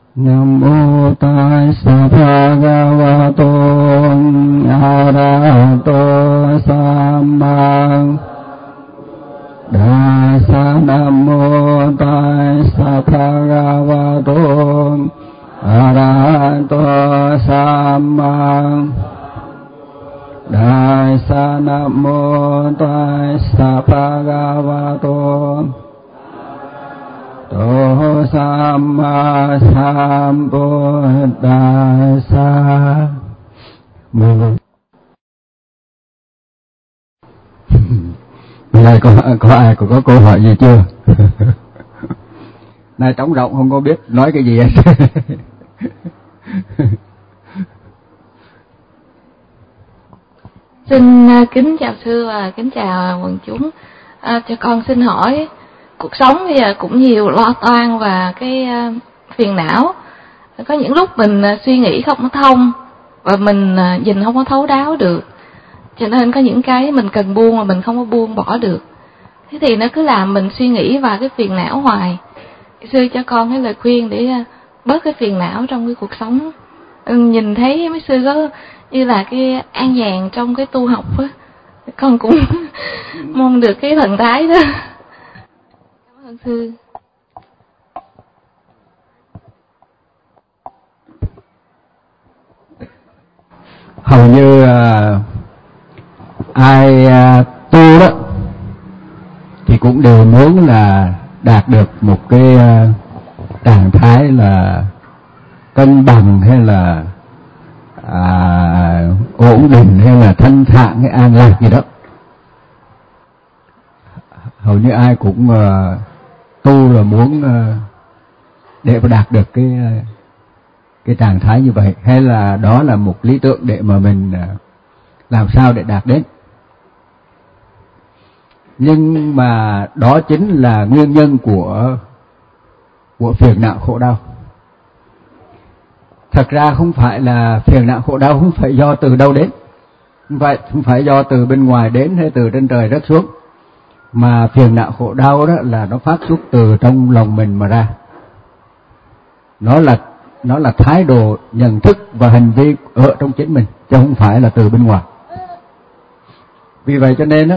Nam mô Tassa Bhagavato Arahato Samma Dasa. Nam mô Tassa Bhagavato Arahato Samma Dasa. Nam mô Tassa Bhagavato Tô Samma Sambuddhassa. Này có ai có câu hỏi gì chưa? Này trống rỗng không có biết nói cái gì hết. Xin kính chào sư và kính chào quần chúng. Cho con xin hỏi, cuộc sống bây giờ cũng nhiều lo toan và cái phiền não. Có những lúc mình suy nghĩ không có thông và mình nhìn không có thấu đáo được, cho nên có những cái mình cần buông mà mình không có buông bỏ được. Thế thì nó cứ làm mình suy nghĩ và cái phiền não hoài. Sư cho con cái lời khuyên để bớt cái phiền não trong cái cuộc sống. Nhìn thấy mấy sư có như là cái an nhàn trong cái tu học á, con cũng mong được cái thần thái đó. Cảm ơn sư. Hầu như ai tu đó thì cũng đều muốn là đạt được một cái trạng thái là cân bằng hay là ổn định hay là thanh thản hay an lạc gì đó. Hầu như ai cũng tu là muốn để mà đạt được cái trạng thái như vậy, hay là đó là một lý tưởng để mà mình làm sao để đạt đến. Nhưng mà đó chính là nguyên nhân của phiền não khổ đau. Thật ra không phải là phiền não khổ đau không phải do từ đâu đến, không phải do từ bên ngoài đến hay từ trên trời rớt xuống, mà phiền não khổ đau đó là nó phát xuất từ trong lòng mình mà ra. Nó là thái độ nhận thức và hành vi ở trong chính mình, chứ không phải là từ bên ngoài. Vì vậy cho nên đó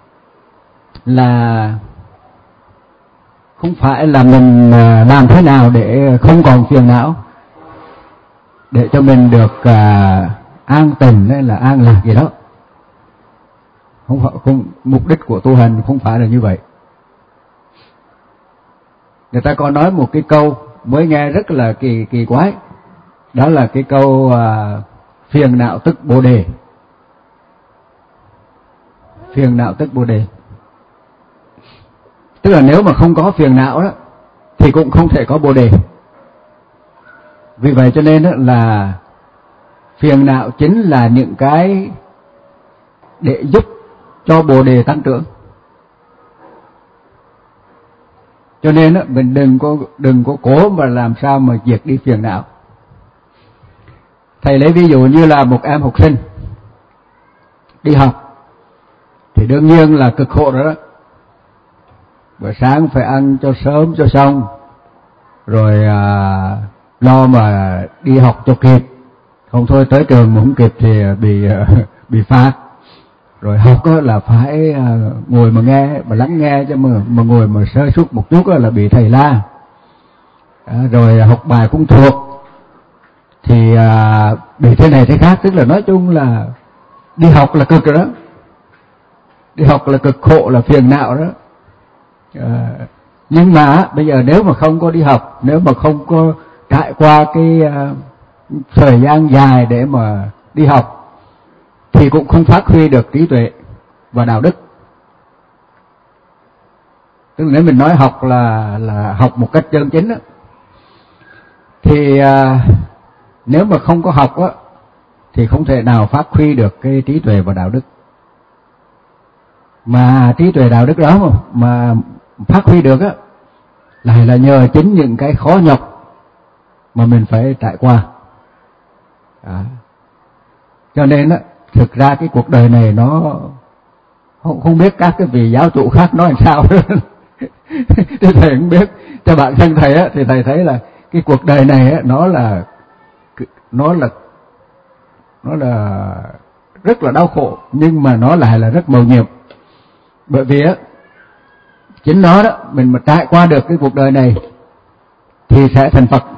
là không phải là mình làm thế nào để không còn phiền não, để cho mình được an tình hay là an lạc gì đó. Không, mục đích của tu hành không phải là như vậy. Người ta có nói một cái câu mới nghe rất là kỳ quái, đó là cái câu phiền não tức bồ đề. Phiền não tức bồ đề, tức là nếu mà không có phiền não đó thì cũng không thể có bồ đề. Vì vậy cho nên đó là phiền não chính là những cái để giúp cho bồ đề tăng trưởng. Cho nên đó, mình đừng có cố mà làm sao mà diệt đi phiền não. Thầy lấy ví dụ như là một em học sinh đi học thì đương nhiên là cực khổ rồi đó. Bữa sáng phải ăn cho sớm cho xong, rồi lo mà đi học cho kịp, không thôi tới trường mà không kịp thì bị phạt. Rồi học là phải ngồi mà nghe, mà lắng nghe, chứ mà ngồi mà sơ suất một chút là bị thầy la. Rồi học bài cũng thuộc thì bị thế này thế khác. Tức là nói chung là đi học là cực rồi đó, đi học là cực khổ, là phiền não đó. Nhưng mà bây giờ nếu mà không có đi học, nếu mà không có trải qua cái thời gian dài để mà đi học thì cũng không phát huy được trí tuệ và đạo đức. Tức là nếu mình nói học là học một cách chân chính đó, thì nếu mà không có học á thì không thể nào phát huy được cái trí tuệ và đạo đức. Mà trí tuệ đạo đức đó mà phát huy được á là nhờ chính những cái khó nhọc mà mình phải trải qua. Cho nên á, thực ra cái cuộc đời này nó không biết các cái vị giáo chủ khác nói làm sao. Thì thầy cũng biết, cho bản thân thầy á, thì thầy thấy là cái cuộc đời này á, nó là rất là đau khổ, nhưng mà nó lại là rất mầu nhiệm. Bởi vì á, chính nó đó, mình mà trải qua được cái cuộc đời này thì sẽ thành Phật.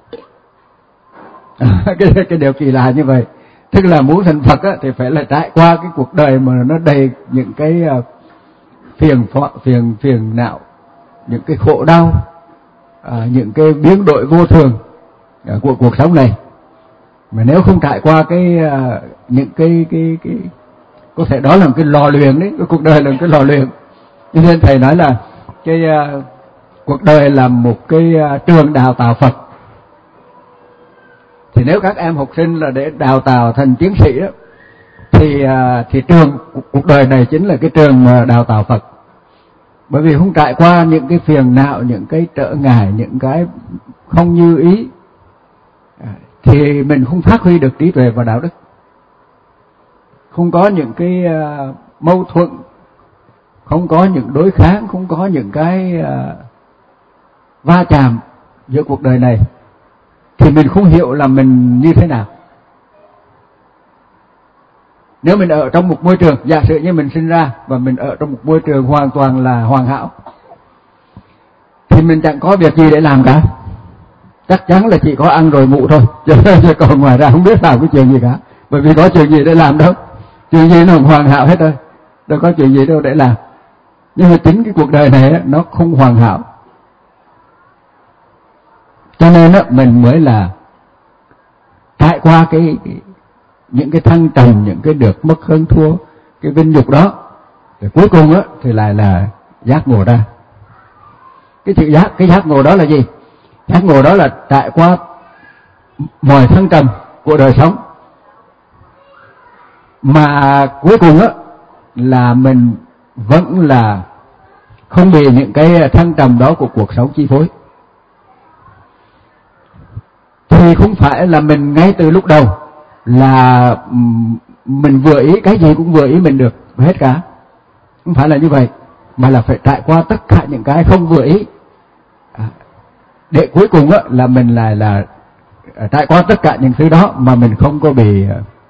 Cái điều kỳ lạ như vậy. Tức là muốn thành Phật á, thì phải là trải qua cái cuộc đời mà nó đầy những cái phiền não, những cái khổ đau, những cái biến đổi vô thường của cuộc sống này. Mà nếu không trải qua những cái có thể đó là một cái lò luyện đấy, cái cuộc đời là một cái lò luyện. Cho nên thầy nói là cái cuộc đời là một cái trường đào tạo Phật. Thì nếu các em học sinh là để đào tạo thành tiến sĩ đó, thì trường cuộc đời này chính là cái trường đào tạo Phật. Bởi vì không trải qua những cái phiền não, những cái trở ngại, những cái không như ý, thì mình không phát huy được trí tuệ và đạo đức. Không có những cái mâu thuẫn, không có những đối kháng, không có những cái va chạm giữa cuộc đời này, thì mình không hiểu là mình như thế nào. Nếu mình ở trong một môi trường, giả sử như mình sinh ra và mình ở trong một môi trường hoàn toàn là hoàn hảo, thì mình chẳng có việc gì để làm cả. Chắc chắn là chỉ có ăn rồi ngủ thôi, chứ còn ngoài ra không biết làm cái chuyện gì cả. Bởi vì có chuyện gì để làm đâu, chuyện gì nó không hoàn hảo hết rồi, đâu có chuyện gì đâu để làm. Nhưng mà chính cái cuộc đời này nó không hoàn hảo, cho nên mình mới là trải qua những cái thăng trầm, những cái được mất hơn thua, cái vinh nhục đó, rồi cuối cùng thì lại là giác ngộ ra. Cái giác ngộ đó là gì? Giác ngộ đó là trải qua mọi thăng trầm của đời sống, mà cuối cùng là mình vẫn là không bị những cái thăng trầm đó của cuộc sống chi phối. Thì không phải là mình ngay từ lúc đầu là mình vừa ý, cái gì cũng vừa ý mình được hết cả. Không phải là như vậy, mà là phải trải qua tất cả những cái không vừa ý, để cuối cùng là mình lại là trải qua tất cả những thứ đó mà mình không có bị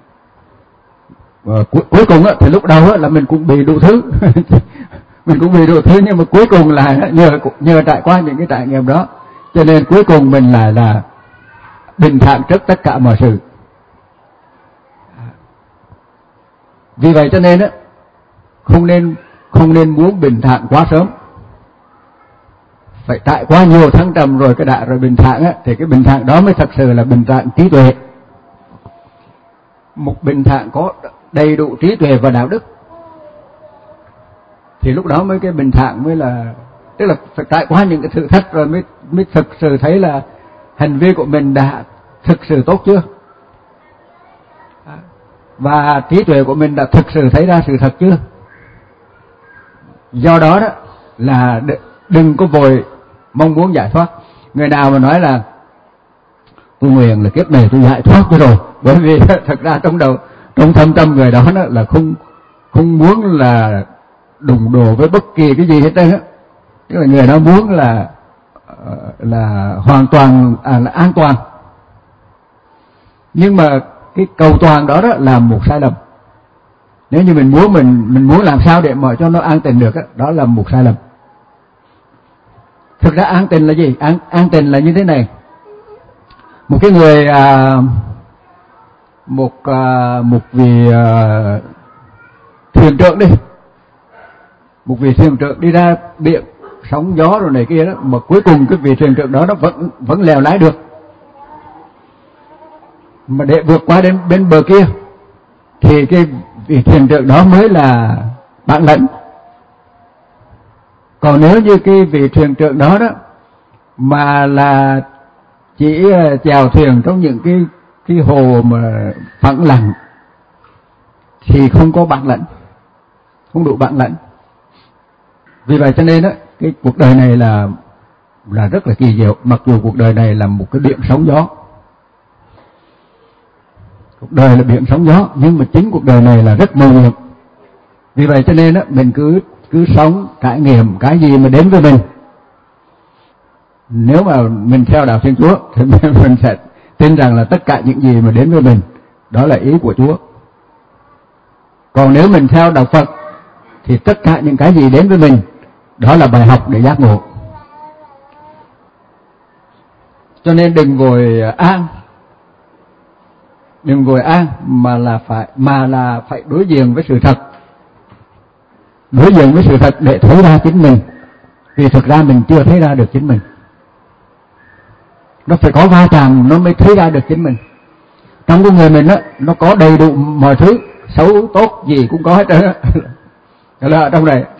cuối cùng thì lúc đầu là mình cũng bị đủ thứ mình cũng bị đủ thứ, nhưng mà cuối cùng là nhờ trải qua những cái trải nghiệm đó, cho nên cuối cùng mình lại là bình thản trước tất cả mọi sự. Vì vậy cho nên không nên muốn bình thản quá sớm, phải trải qua nhiều thăng trầm rồi cái đã rồi bình thản thì cái bình thản đó mới thật sự là bình thản trí tuệ. Một bình thản có đầy đủ trí tuệ và đạo đức, thì lúc đó mới cái bình thản mới là, tức là phải trải qua những cái thử thách rồi mới thực sự thấy là hành vi của mình đã thực sự tốt chưa, và trí tuệ của mình đã thực sự thấy ra sự thật chưa. Do đó là đừng có vội mong muốn giải thoát. Người nào mà nói là tôi nguyện là kiếp này tôi giải thoát rồi, bởi vì thật ra trong thâm tâm người đó là không muốn là đụng đồ với bất kỳ cái gì hết trơn á. Tức là người đó muốn là hoàn toàn là an toàn. Nhưng mà cái cầu toàn đó là một sai lầm. Nếu như mình muốn làm sao để mà cho nó an tịnh được đó là một sai lầm. Thực ra an tịnh là gì? An tịnh là như thế này. Một cái người một vị thuyền trưởng đi, một vị thuyền trưởng đi ra biển sóng gió rồi này kia đó, mà cuối cùng cái vị thuyền trưởng đó nó vẫn lèo lái được, mà để vượt qua đến bên bờ kia thì cái vị thuyền trưởng đó mới là bản lĩnh. Còn nếu như cái vị thuyền trưởng đó mà là chỉ chèo thuyền trong những cái hồ mà phẳng lặng thì không có bản lĩnh, không đủ bản lĩnh. Vì vậy cho nên cái cuộc đời này là rất là kỳ diệu, mặc dù cuộc đời này là một cái biển sóng gió. Cuộc đời là biển sóng gió, nhưng mà chính cuộc đời này là rất mầu nhiệm. Vì vậy cho nên mình cứ sống, trải nghiệm cái gì mà đến với mình. Nếu mà mình theo đạo Thiên Chúa thì mình sẽ tin rằng là tất cả những gì mà đến với mình đó là ý của Chúa. Còn nếu mình theo đạo Phật thì tất cả những cái gì đến với mình đó là bài học để giác ngộ. Cho nên đừng vội an mà là phải đối diện với sự thật. Đối diện với sự thật để thấy ra chính mình. Vì thực ra mình chưa thấy ra được chính mình. Nó phải có va chạm nó mới thấy ra được chính mình. Trong con người mình á, nó có đầy đủ mọi thứ, xấu tốt gì cũng có hết trơn á. Là ở trong này.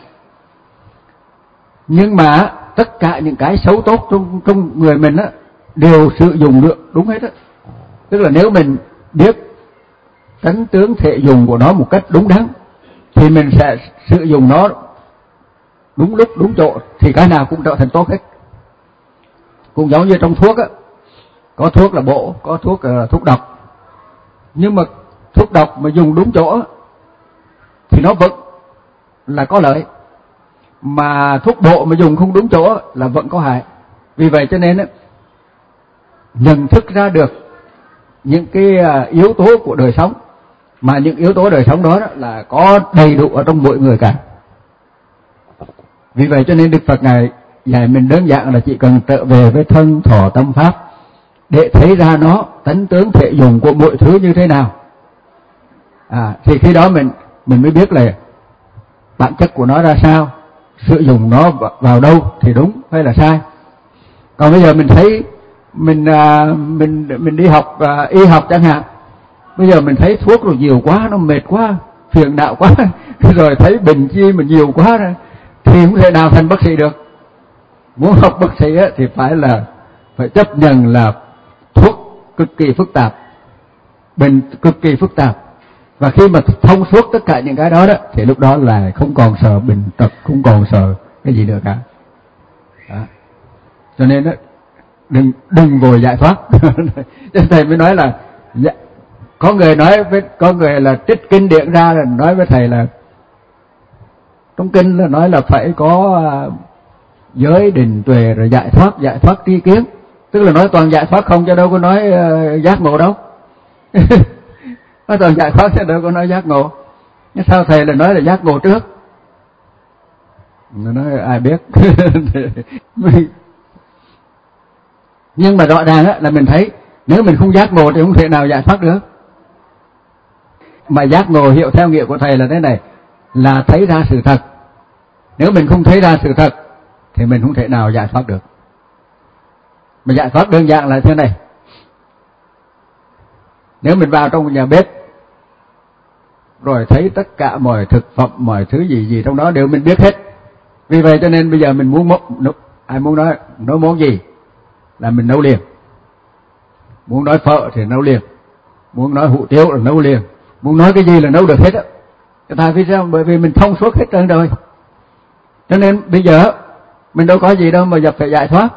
Nhưng mà tất cả những cái xấu tốt trong người mình á đều sử dụng được đúng hết á. Tức là nếu mình biết tánh tướng thể dùng của nó một cách đúng đắn thì mình sẽ sử dụng nó đúng lúc đúng chỗ thì cái nào cũng trở thành tốt hết. Cũng giống như trong thuốc á, có thuốc là bổ, có thuốc thuốc độc. Nhưng mà thuốc độc mà dùng đúng chỗ á, thì nó vẫn là có lợi. Mà thuốc bổ mà dùng không đúng chỗ á, là vẫn có hại. Vì vậy cho nên á, nhận thức ra được những cái yếu tố của đời sống, mà những yếu tố đời sống đó là có đầy đủ ở trong mỗi người cả. Vì vậy cho nên Đức Phật Ngài dạy mình đơn giản là chỉ cần trở về với thân thọ tâm pháp để thấy ra nó tánh tướng thể dùng của mọi thứ như thế nào. Thì khi đó mình mới biết là bản chất của nó ra sao, sử dụng nó vào đâu thì đúng hay là sai. Còn bây giờ mình thấy mình đi học y học chẳng hạn, bây giờ mình thấy thuốc rồi nhiều quá, nó mệt quá, phiền não quá, rồi thấy bệnh chi mà nhiều quá rồi, thì không thể nào thành bác sĩ được. Muốn học bác sĩ á, thì phải chấp nhận là thuốc cực kỳ phức tạp, bệnh cực kỳ phức tạp. Và khi mà thông suốt tất cả những cái đó thì lúc đó là không còn sợ bệnh tật, không còn sợ cái gì nữa cả. Đó. Cho nên đó, đừng vội giải thoát. Cho thầy mới nói là có người là trích kinh điển ra rồi nói với thầy là trong kinh là nói là phải có giới định tuệ rồi giải thoát tri kiến. Tức là nói toàn giải thoát không, chứ đâu có nói giác ngộ đâu. Nói toàn giải thoát chứ đâu có nói giác ngộ. Nhưng sao thầy là nói là giác ngộ trước? Nó nói ai biết. Nhưng mà rõ ràng là mình thấy nếu mình không giác ngộ thì không thể nào giải thoát được. Mà giác ngộ hiểu theo nghĩa của thầy là thế này, là thấy ra sự thật. Nếu mình không thấy ra sự thật thì mình không thể nào giải thoát được. Mà giải thoát đơn giản là thế này. Nếu mình vào trong một nhà bếp rồi thấy tất cả mọi thực phẩm, mọi thứ gì trong đó đều mình biết hết. Vì vậy cho nên bây giờ mình muốn ai muốn nói nấu món gì là mình nấu liền. Muốn nói phở thì nấu liền, muốn nói hủ tiếu là nấu liền, muốn nói cái gì là nấu được hết á. Tại vì sao? Bởi vì mình thông suốt hết trơn rồi. Cho nên bây giờ mình đâu có gì đâu mà phải giải thoát.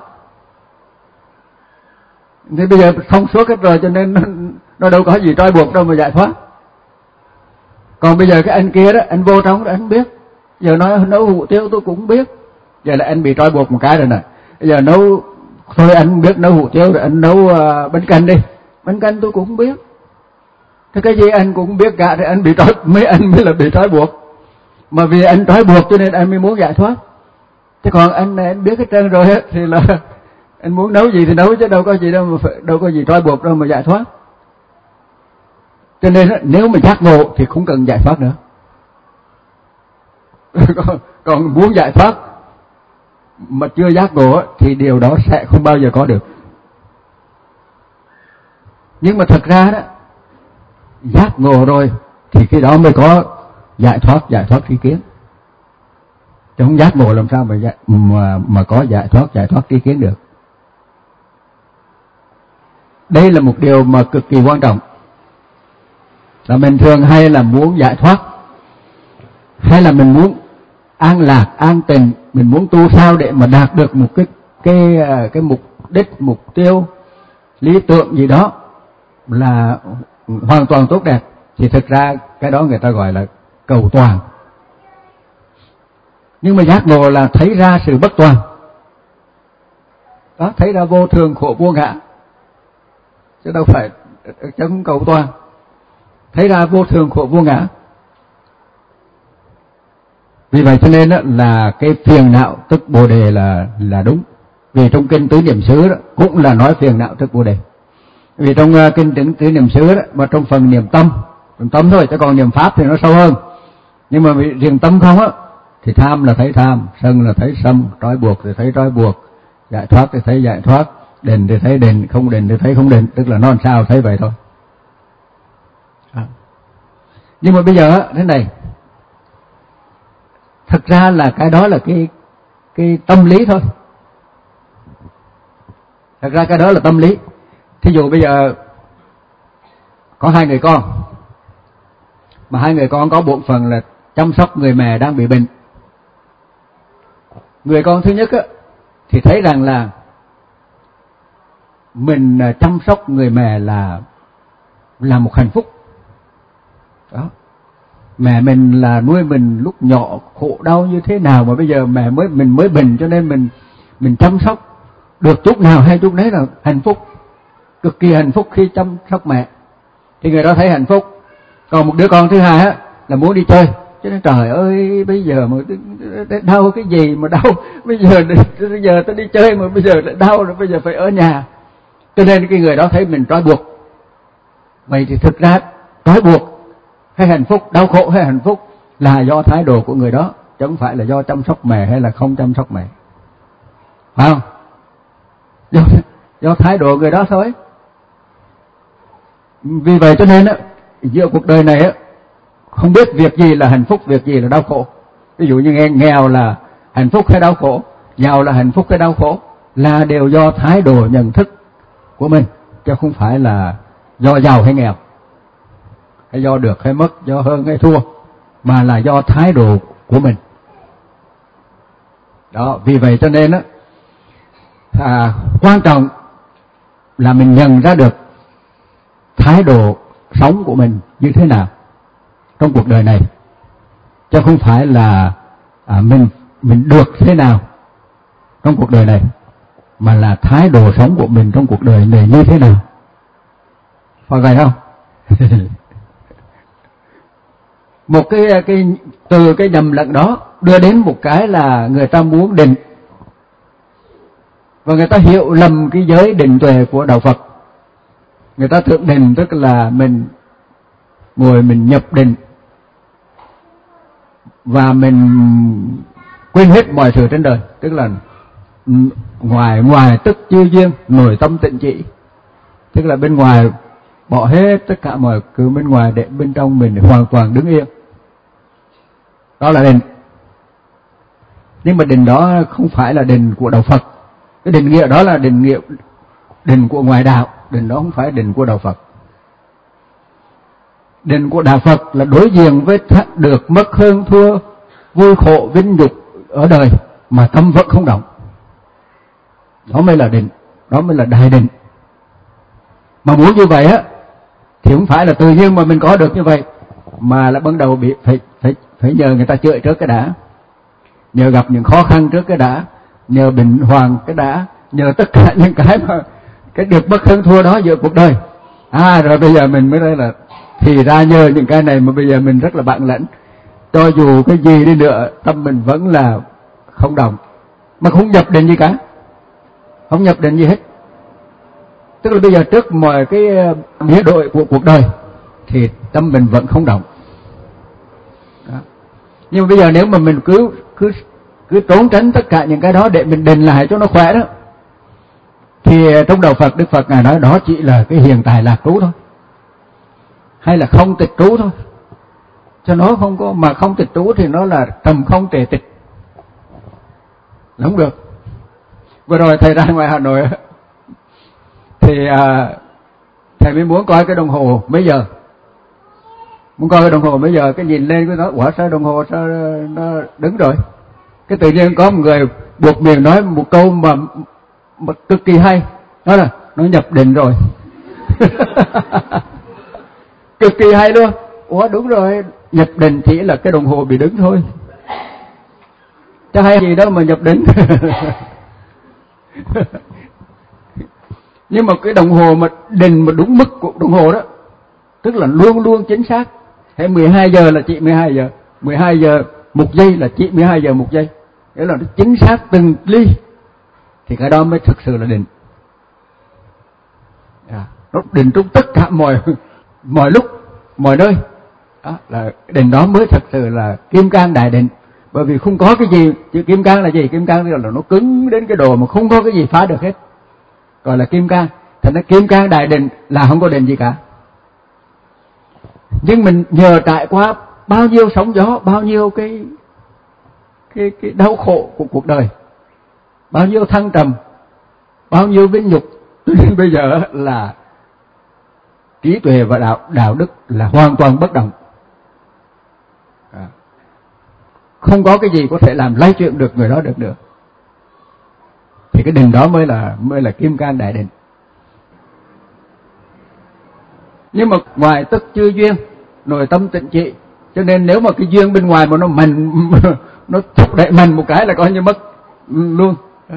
Thế bây giờ thông suốt hết rồi cho nên nó đâu có gì trói buộc đâu mà giải thoát. Còn bây giờ cái anh kia đó, anh vô trong đó anh biết. Giờ nói nấu hủ tiếu tôi cũng biết. Giờ là anh bị trói buộc một cái rồi nè. Bây giờ nấu, thôi anh biết nấu hủ tiếu rồi anh nấu bánh canh đi. Bánh canh tôi cũng biết. Thế cái gì anh cũng biết cả thì anh mới là bị trói buộc. Mà vì anh trói buộc cho nên anh mới muốn giải thoát. Thế còn anh biết hết trơn rồi thì là anh muốn nấu gì thì nấu, chứ đâu có gì đâu có gì trói buộc đâu mà giải thoát. Cho nên nếu mà giác ngộ thì không cần giải thoát nữa. Còn muốn giải thoát mà chưa giác ngộ thì điều đó sẽ không bao giờ có được. Nhưng mà thật ra đó, giác ngộ rồi thì khi đó mới có giải thoát tri kiến. Chứ không giác ngộ làm sao mà có giải thoát tri kiến được. Đây là một điều mà cực kỳ quan trọng. Là mình thường hay là muốn giải thoát, hay là mình muốn an lạc, an tịnh, mình muốn tu sao để mà đạt được một cái mục đích, mục tiêu, lý tưởng gì đó là hoàn toàn tốt đẹp. Thì thực ra cái đó người ta gọi là cầu toàn. Nhưng mà giác ngộ là thấy ra sự bất toàn. đó, thấy ra vô thường khổ vô ngã, chứ đâu phải chống cầu toàn. Thấy ra vô thường khổ vô ngã. Vì vậy cho nên đó, là cái phiền não tức Bồ đề là đúng. Vì trong kinh Tứ Niệm xứ đó cũng là nói phiền não tức Bồ đề. Vì trong kinh Tứ Niệm xứ đó, mà trong phần niệm tâm thôi, chứ còn niệm pháp thì nó sâu hơn. Nhưng mà riêng tâm không á, thì tham là thấy tham, sân là thấy sân, trói buộc thì thấy trói buộc, giải thoát thì thấy giải thoát, định thì thấy định, không định thì thấy không định, tức là nó làm sao thấy vậy thôi. Nhưng mà bây giờ á, thế này, thực ra là cái đó là cái tâm lý thôi. Thật ra cái đó là tâm lý. Thí dụ bây giờ có 2 người con, mà 2 người con có bổn phận là chăm sóc người mẹ đang bị bệnh. Người con thứ nhất á, thì thấy rằng là mình chăm sóc người mẹ là một hạnh phúc. Đó. Mẹ mình là nuôi mình lúc nhỏ khổ đau như thế nào mà bây giờ mình mới bệnh, cho nên mình chăm sóc được chút nào hay chút đấy là hạnh phúc, cực kỳ hạnh phúc khi chăm sóc mẹ. Thì người đó thấy hạnh phúc. Còn một đứa con thứ hai á là muốn đi chơi, cho nên trời ơi bây giờ mà đau cái gì mà đau, bây giờ tôi đi chơi mà bây giờ lại đau rồi, bây giờ phải ở nhà. Cho nên cái người đó thấy mình trói buộc. Vậy thì thực ra trói buộc hay hạnh phúc, đau khổ hay hạnh phúc là do thái độ của người đó, chứ không phải là do chăm sóc mẹ hay là không chăm sóc mẹ, phải không? Do thái độ người đó thôi. Vì vậy cho nên á, giữa cuộc đời này á, không biết việc gì là hạnh phúc, việc gì là đau khổ. Ví dụ như nghèo là hạnh phúc hay đau khổ, giàu là hạnh phúc hay đau khổ, là đều do thái độ nhận thức của mình, chứ không phải là do giàu hay nghèo, hay do được hay mất, do hơn hay thua, mà là do thái độ của mình. Đó, vì vậy cho nên á, quan trọng là mình nhận ra được thái độ sống của mình như thế nào trong cuộc đời này, chứ không phải là mình được thế nào trong cuộc đời này, mà là thái độ sống của mình trong cuộc đời này như thế nào. Phải vậy không? Một từ cái nhầm lẫn đó đưa đến một cái là người ta muốn định, và người ta hiểu lầm cái giới định tuệ của đạo Phật. Người ta tưởng định tức là mình ngồi mình nhập định và mình quên hết mọi sự trên đời, tức là ngoài tức chư duyên, nội tâm tịnh chỉ, tức là bên ngoài bỏ hết tất cả mọi thứ bên ngoài để bên trong mình hoàn toàn đứng yên. Đó là định. Nhưng mà định đó không phải là định của đạo Phật. Cái định nghĩa đó là định của ngoại đạo, định đó không phải định của đạo Phật. Định của đạo Phật là đối diện với được mất hơn thua, vui khổ vinh nhục ở đời mà tâm vẫn không động. Đó mới là định, đó mới là đại định. Mà muốn như vậy á thì không phải là tự nhiên mà mình có được như vậy, mà là ban đầu phải nhờ người ta chữa trước cái đã, nhờ gặp những khó khăn trước cái đã, nhờ bệnh hoạn cái đã, nhờ tất cả những cái mà cái được bất hơn thua đó giữa cuộc đời. Rồi bây giờ mình mới đây là thì ra nhờ những cái này mà bây giờ mình rất là bản lĩnh, cho dù cái gì đi nữa tâm mình vẫn là không động, mà không nhập định gì cả, không nhập định gì hết. Tức là bây giờ trước mọi cái biến đổi của cuộc đời thì tâm mình vẫn không động. Đó. Nhưng mà bây giờ nếu mà mình cứ trốn tránh tất cả những cái đó để mình định lại cho nó khỏe đó, thì trong đạo Phật, Đức Phật Ngài nói đó chỉ là cái hiện tại lạc trú thôi, hay là không tịch trú thôi. Cho nó không có, mà không tịch trú thì nó là trầm không trề tịch, là không được. Vừa rồi thầy ra ngoài Hà Nội thì thầy mới muốn coi cái đồng hồ mấy giờ, muốn coi cái đồng hồ mấy giờ, cái nhìn lên cái nói quả sao đồng hồ sao nó đứng rồi. Cái tự nhiên có một người buộc miệng nói một câu mà cực kỳ hay, đó là nó nhập định rồi. Cực kỳ hay luôn. Ủa đúng rồi, nhập định chỉ là cái đồng hồ bị đứng thôi, chứ hay gì đâu mà nhập định. Nhưng mà cái đồng hồ mà định mà đúng mức của đồng hồ đó, tức là luôn luôn chính xác. Hay 12 giờ là chỉ 12 giờ, 12 giờ 1 giây là chỉ 12 giờ 1 giây. Nghĩa là nó chính xác từng ly. Thì cái đó mới thực sự là định. Nó định trong tất cả mọi lúc, mọi nơi. Đó, là định đó mới thật sự là kim cang đại định. Bởi vì không có cái gì, chứ kim cang là gì? Kim cang là nó cứng đến cái độ mà không có cái gì phá được hết, gọi là kim cang. Thành ra kim cang đại định là không có định gì cả. Nhưng mình nhờ trải qua bao nhiêu sóng gió, bao nhiêu cái đau khổ của cuộc đời, bao nhiêu thăng trầm, bao nhiêu vinh nhục, cho nên bây giờ là trí tuệ và đạo đức là hoàn toàn bất động. Không có cái gì có thể làm lay chuyển được người đó được nữa. Thì cái định đó mới là kim cang đại định. Nhưng mà ngoài tức chư duyên, nội tâm tịnh trị, cho nên nếu mà cái duyên bên ngoài mà nó mạnh, nó thúc đẩy mạnh một cái là coi như mất luôn.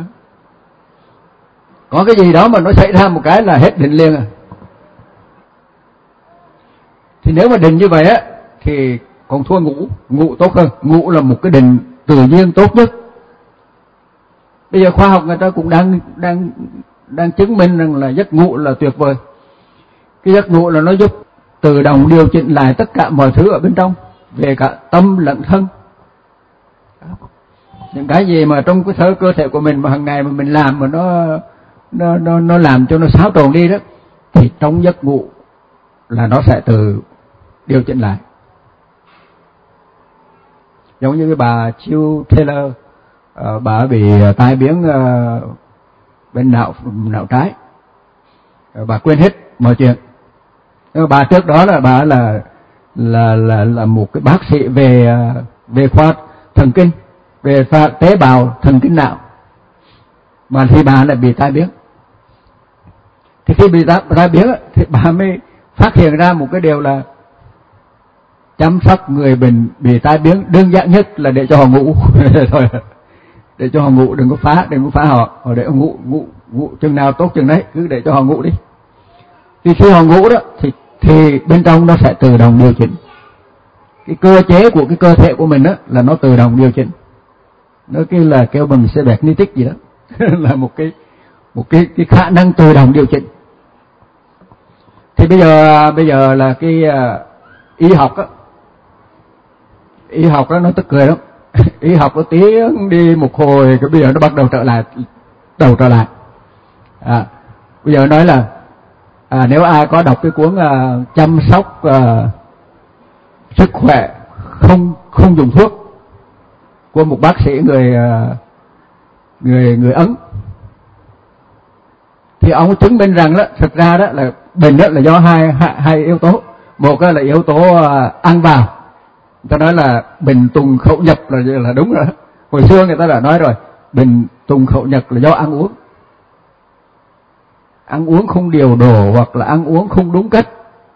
Có cái gì đó mà nó xảy ra một cái là hết định liền. Thì nếu mà định như vậy á thì còn thua ngủ tốt hơn. Ngủ là một cái định tự nhiên tốt nhất. Bây giờ khoa học người ta cũng đang chứng minh rằng là giấc ngủ là tuyệt vời. Cái giấc ngủ là nó giúp tự động điều chỉnh lại tất cả mọi thứ ở bên trong, về cả tâm lẫn thân. Những cái gì mà trong cái cơ thể của mình mà hàng ngày mà mình làm mà nó làm cho nó xáo trộn đi đó, thì trong giấc ngủ là nó sẽ tự điều chỉnh lại. Giống như cái bà Jill Taylor, bà bị tai biến bên não trái, bà quên hết mọi chuyện. Bà trước đó là bà là một cái bác sĩ về khoa thần kinh, về khoa tế bào thần kinh não, mà thì bà lại bị tai biến. Thì khi bị tai biến thì bà mới phát hiện ra một cái điều là chăm sóc người bệnh bị tai biến đơn giản nhất là để cho họ ngủ thôi, để cho họ ngủ, đừng có phá họ, để họ ngủ chừng nào tốt chừng đấy, cứ để cho họ ngủ đi. Thì khi họ ngủ đó thì bên trong nó sẽ tự động điều chỉnh. Cái cơ chế của cái cơ thể của mình đó là nó tự động điều chỉnh. Nó kêu bằng cybernetic gì đó là một cái khả năng tự động điều chỉnh. Thì bây giờ là cái y học đó nó tức cười lắm. Y học nó tiến đi một hồi, cái bây giờ nó bắt đầu trở lại. Bây giờ nói là nếu ai có đọc cái cuốn chăm sóc sức khỏe không dùng thuốc của một bác sĩ người Ấn, thì ông chứng minh rằng đó, thực ra đó là bệnh đó là do hai yếu tố. Một là yếu tố ăn vào, người ta nói là bệnh tùng khẩu nhập là đúng rồi. Hồi xưa người ta đã nói rồi, bệnh tùng khẩu nhập là do ăn uống không điều độ hoặc là ăn uống không đúng cách.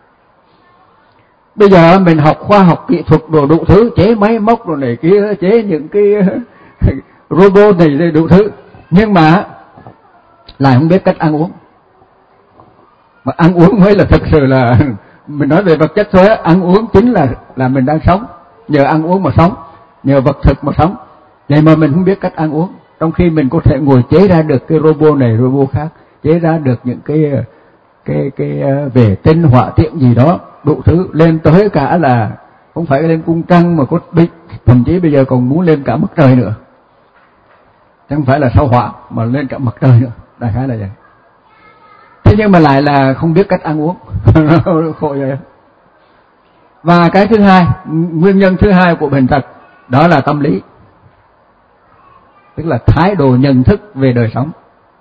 Bây giờ mình học khoa học kỹ thuật đồ đủ thứ, chế máy móc đồ này kia, chế những cái robot này đủ thứ, nhưng mà lại không biết cách ăn uống. Mà ăn uống mới là thực sự là mình nói về vật chất thôi á, ăn uống chính là mình đang sống, nhờ ăn uống mà sống, nhờ vật thực mà sống. Vậy mà mình không biết cách ăn uống, trong khi mình có thể ngồi chế ra được cái robot này robot khác, chế ra được những cái vệ tinh hỏa tiễn gì đó đủ thứ, lên tới cả là không phải lên cung trăng mà có thậm chí bây giờ còn muốn lên cả mặt trời nữa, chẳng phải là sao hỏa mà lên cả mặt trời nữa, đại khái là vậy. Thế nhưng mà lại là không biết cách ăn uống khổ vậy. Và cái thứ hai, nguyên nhân thứ hai của bệnh tật đó là tâm lý, tức là thái độ nhận thức về đời sống.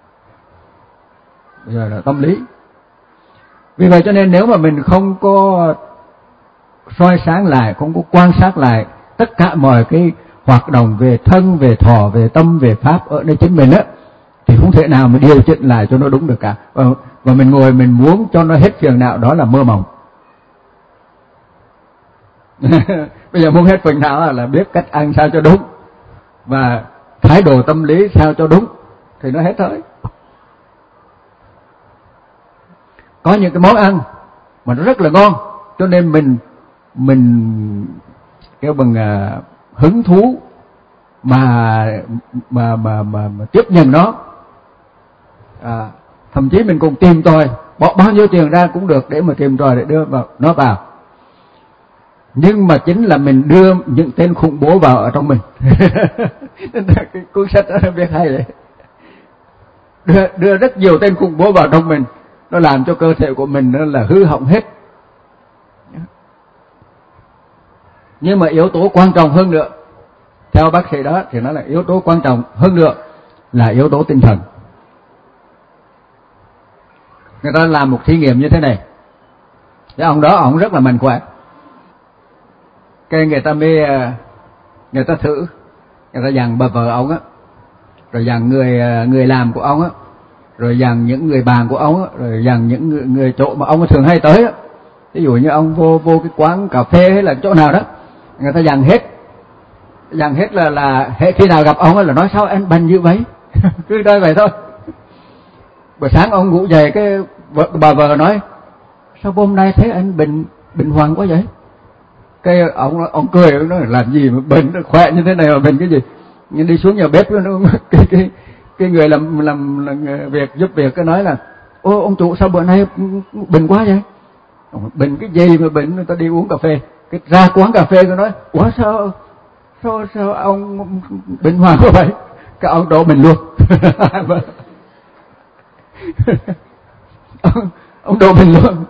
Bây giờ là tâm lý. Vì vậy cho nên nếu mà mình không có soi sáng lại, không có quan sát lại tất cả mọi cái hoạt động về thân, về thọ, về tâm, về pháp ở nơi chính mình á, thì không thể nào mà điều chỉnh lại cho nó đúng được cả. Và mình ngồi mình muốn cho nó hết phiền não, đó là mơ mộng. Bây giờ muốn hết phiền não là biết cách ăn sao cho đúng và thái độ tâm lý sao cho đúng thì nó hết thôi. có những cái món ăn mà nó rất là ngon, cho nên mình kêu bằng hứng thú mà tiếp nhận nó. Thậm chí mình còn tìm tòi, bỏ bao nhiêu tiền ra cũng được để mà tìm tòi để đưa nó vào. Nhưng mà chính là mình đưa những tên khủng bố vào ở trong mình. Cái cuốn sách đó biết hay đấy. Đưa rất nhiều tên khủng bố vào trong mình, nó làm cho cơ thể của mình nó là hư hỏng hết. Nhưng mà yếu tố quan trọng hơn nữa, theo bác sĩ đó thì nó là yếu tố quan trọng hơn nữa là yếu tố tinh thần. Người ta làm một thí nghiệm như thế này. Cái ông đó ông rất là mạnh khỏe. Cái người ta thử, người ta dặn bà vợ ông á, rồi dặn người làm của ông á, rồi dặn những người bạn của ông á, rồi dặn những người chỗ mà ông thường hay tới á. Ví dụ như ông vô cái quán cà phê hay là chỗ nào đó, người ta dặn hết là khi nào gặp ông á là nói sao anh bệnh như vậy. Cứ nói vậy thôi. Buổi sáng ông ngủ dậy cái bà vợ nói sao hôm nay thấy anh bệnh hoang quá vậy. Cái ông cười, ông nói làm gì mà bệnh khỏe như thế này mà bệnh cái gì. Nhưng đi xuống nhà bếp nó cái người làm việc giúp việc cái nói là ô ông chủ sao bữa nay bệnh quá vậy. Bệnh cái gì mà bệnh, người ta đi uống cà phê. Cái ra quán cà phê tôi nói ủa sao ông bệnh hoang quá vậy. Cái ông đổ mình luôn. Ông đổ mình luôn.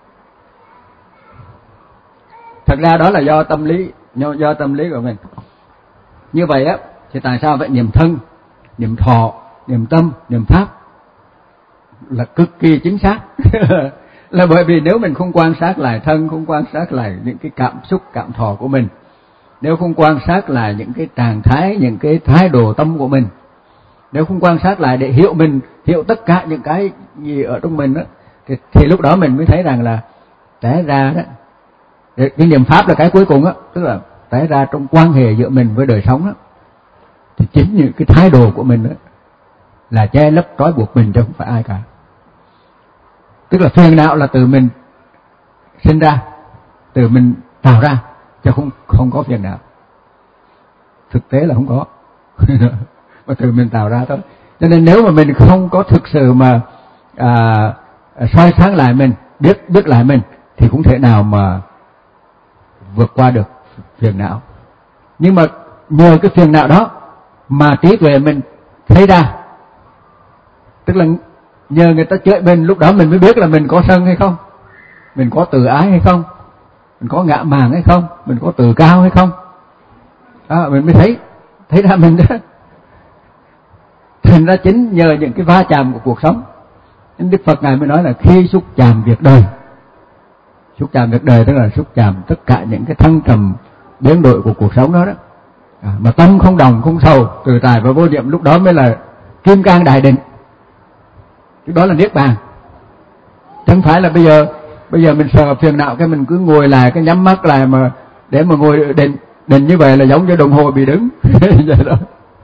Thật ra đó là do tâm lý của mình. Như vậy á thì tại sao vậy? Niệm thân, niệm thọ, niệm tâm, niệm pháp là cực kỳ chính xác. Là bởi vì nếu mình không quan sát lại thân, không quan sát lại những cái cảm xúc, cảm thọ của mình, nếu không quan sát lại những cái trạng thái, những cái thái độ tâm của mình, nếu không quan sát lại để hiểu tất cả những cái gì ở trong mình đó, thì lúc đó mình mới thấy rằng là té ra đó, cái niệm pháp là cái cuối cùng á, tức là té ra trong quan hệ giữa mình với đời sống đó, thì chính những cái thái độ của mình đó là che lấp trói buộc mình chứ không phải ai cả. Tức là phiền não là từ mình sinh ra, từ mình tạo ra, chứ không có phiền não. Thực tế là không có. Mà từ mình tạo ra thôi. Cho nên nếu mà mình không có thực sự mà soi sáng lại mình, biết lại mình, thì cũng thể nào mà vượt qua được phiền não. Nhưng mà nhờ cái phiền não đó mà trí tuệ mình thấy ra, tức là nhờ người ta chửi mình, lúc đó mình mới biết là mình có sân hay không, mình có tự ái hay không, mình có ngã mạn hay không, mình có tự cao hay không. Mình mới thấy ra mình đó. Thành ra chính nhờ những cái va chạm của cuộc sống, nên Đức Phật Ngài mới nói là khi xúc chạm việc đời. Xúc chạm việc đời tức là xúc chạm tất cả những cái thăng trầm biến đổi của cuộc sống đó. Mà tâm không đồng, không sầu, tự tại và vô niệm, lúc đó mới là kim cang đại định. Lúc đó là niết bàn. Chẳng phải là bây giờ mình sợ phiền não cái mình cứ ngồi lại, cái nhắm mắt lại mà để mà ngồi định như vậy là giống như đồng hồ bị đứng. Vậy đó.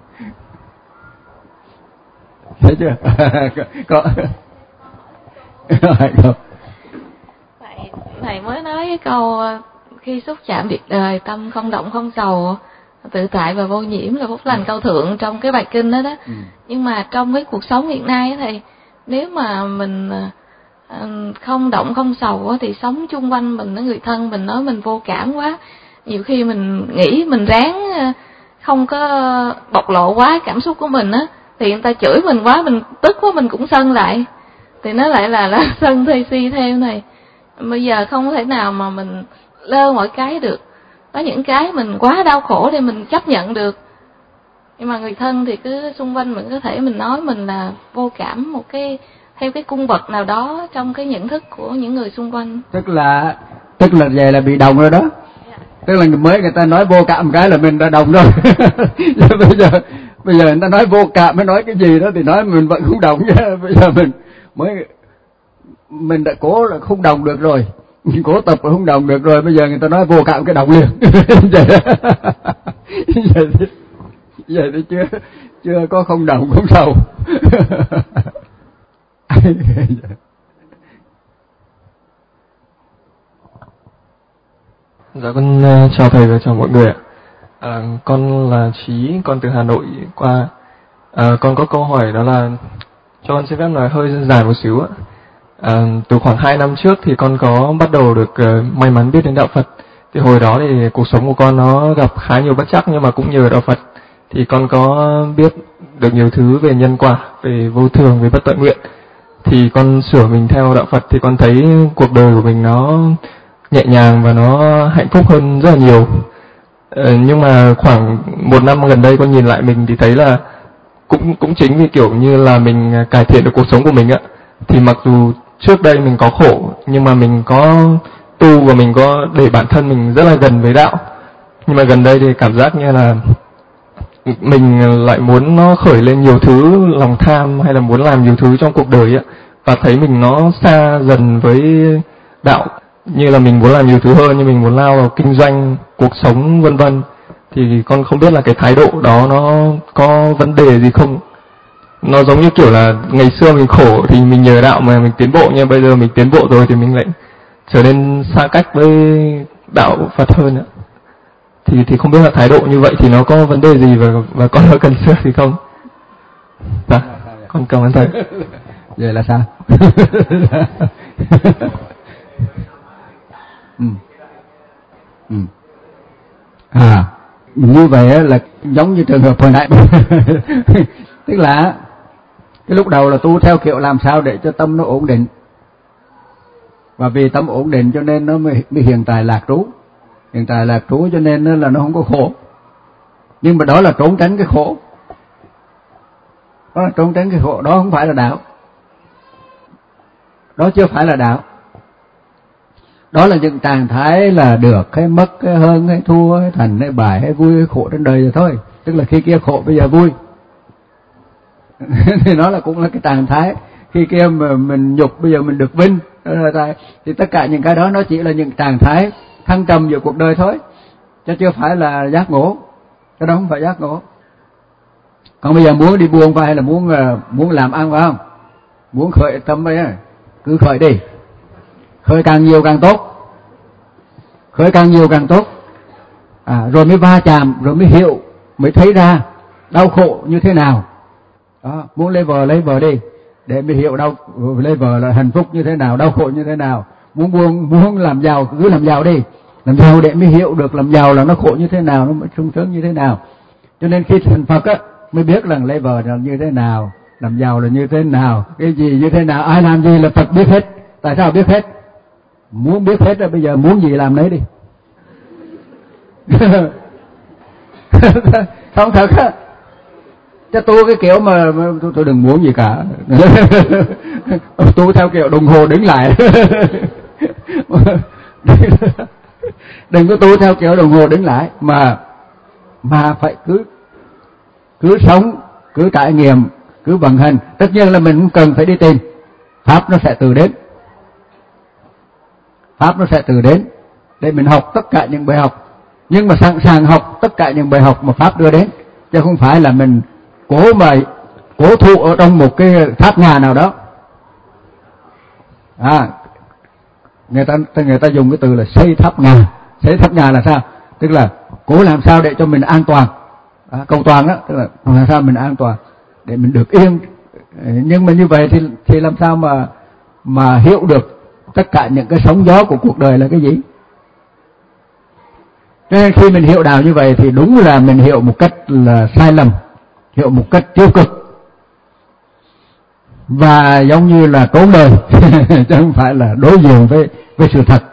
Thấy chưa? Có. Thầy mới nói cái câu khi xúc chạm việc đời tâm không động không sầu, tự tại và vô nhiễm là phúc lành cao thượng trong cái bài kinh đó đó. Nhưng mà trong cái cuộc sống hiện nay thì nếu mà mình không động không sầu thì sống chung quanh mình, người thân mình nói mình vô cảm quá, nhiều khi mình nghĩ mình ráng không có bộc lộ quá cảm xúc của mình á, thì người ta chửi mình quá, mình tức quá mình cũng sân lại, thì nó lại là sân thi si theo này. Bây giờ không thể nào mà mình lơ mọi cái được. Có những cái mình quá đau khổ thì mình chấp nhận được, nhưng mà người thân thì cứ xung quanh mình có thể mình nói mình là vô cảm một cái theo cái cung bậc nào đó trong cái nhận thức của những người xung quanh. Tức là vậy là bị đồng rồi đó. Tức là mới người ta nói vô cảm cái là mình đã đồng rồi. Bây giờ người ta nói vô cảm mới nói cái gì đó thì nói mình vẫn không đồng chứ. Bây giờ mình đã cố là không đồng được rồi, cố tập là không đồng được rồi, bây giờ người ta nói vô cảm cái đồng liền. Vậy thì chưa có không đồng, không sầu. Dạ con chào thầy và chào mọi người ạ. Con là Trí, con từ Hà Nội qua. Con có câu hỏi đó là cho con xin phép nói hơi dài một xíu ạ. Từ khoảng 2 năm trước thì con có bắt đầu được may mắn biết đến đạo Phật. Thì hồi đó thì cuộc sống của con nó gặp khá nhiều bất trắc, nhưng mà cũng nhờ đạo Phật thì con có biết được nhiều thứ về nhân quả, về vô thường, về bất tận nguyện. Thì con sửa mình theo đạo Phật thì con thấy cuộc đời của mình nó nhẹ nhàng và nó hạnh phúc hơn rất là nhiều. Nhưng mà khoảng 1 năm gần đây con nhìn lại mình thì thấy là cũng chính vì kiểu như là mình cải thiện được cuộc sống của mình ạ. Thì mặc dù trước đây mình có khổ, nhưng mà mình có tu và mình có để bản thân mình rất là gần với đạo. Nhưng mà gần đây thì cảm giác như là mình lại muốn nó khởi lên nhiều thứ, lòng tham hay là muốn làm nhiều thứ trong cuộc đời ạ. Và thấy mình nó xa dần với đạo, như là mình muốn làm nhiều thứ hơn, như mình muốn lao vào kinh doanh, cuộc sống vân vân. Thì con không biết là cái thái độ đó nó có vấn đề gì không? Nó giống như kiểu là ngày xưa mình khổ thì mình nhờ đạo mà mình tiến bộ, nhưng bây giờ mình tiến bộ rồi thì mình lại trở nên xa cách với đạo Phật hơn ạ. Thì không biết là thái độ như vậy thì nó có vấn đề gì và con có cần sửa gì không? Dạ, con cảm ơn thầy. Vậy là sao? Như vậy là giống như trường hợp hồi nãy. Tức là cái lúc đầu là tu theo kiểu làm sao để cho tâm nó ổn định, và vì tâm ổn định cho nên nó mới hiện tại lạc trú. Hiện tại lạc trú cho nên là nó không có khổ. Nhưng mà đó là trốn tránh cái khổ. Đó là trốn tránh cái khổ, đó không phải là đạo. Đó chưa phải là đạo. Đó là những trạng thái là được hay mất, hay hơn hay thua, hay thành hay bại, hay vui hay khổ trên đời rồi thôi. Tức là khi kia khổ bây giờ vui. Thì nó là cũng là cái trạng thái. Khi kia mà mình nhục bây giờ mình được vinh. Thì tất cả những cái đó nó chỉ là những trạng thái thăng trầm giữa cuộc đời thôi, chứ chưa phải là giác ngộ. Cái đó không phải giác ngộ. Còn bây giờ muốn đi buông phải, hay là muốn làm ăn phải không? Muốn khởi tâm ấy, cứ khởi đi. Khởi càng nhiều càng tốt. Khởi càng nhiều càng tốt. Rồi mới va chạm, rồi mới hiểu, mới thấy ra đau khổ như thế nào. Đó, muốn lấy vợ đi, để mới hiểu lấy vợ là hạnh phúc như thế nào, đau khổ như thế nào. Muốn làm giàu, cứ làm giàu đi. Làm giàu để mới hiểu được làm giàu là nó khổ như thế nào, nó mới sung sướng như thế nào. Cho nên khi thành Phật á, mới biết rằng lấy vợ là như thế nào, làm giàu là như thế nào, cái gì như thế nào, ai làm gì là Phật biết hết. Tại sao biết hết? Muốn biết hết là bây giờ muốn gì làm nấy đi. Không thật á. Cho tu cái kiểu mà tôi đừng muốn gì cả. Tu theo kiểu đồng hồ đứng lại. Đừng có tu theo kiểu đồng hồ đứng lại, mà phải cứ sống, cứ trải nghiệm, cứ vận hành. Tất nhiên là mình cũng cần phải đi tìm. Pháp nó sẽ tự đến. Pháp nó sẽ tự đến để mình học tất cả những bài học. Nhưng mà sẵn sàng học tất cả những bài học mà Pháp đưa đến, chứ không phải là mình cố thụ ở trong một cái tháp nhà nào đó. Người ta dùng cái từ là xây tháp nhà. Xây tháp nhà là sao? Tức là cố làm sao để cho mình an toàn. Cầu toàn đó, tức là làm sao mình an toàn để mình được yên. Nhưng mà như vậy thì làm sao mà hiểu được tất cả những cái sóng gió của cuộc đời là cái gì? Cho nên khi mình hiểu đạo như vậy thì đúng là mình hiểu một cách là sai lầm, hiểu một cách tiêu cực, và giống như là trốn đời, chứ không phải là đối diện với sự thật.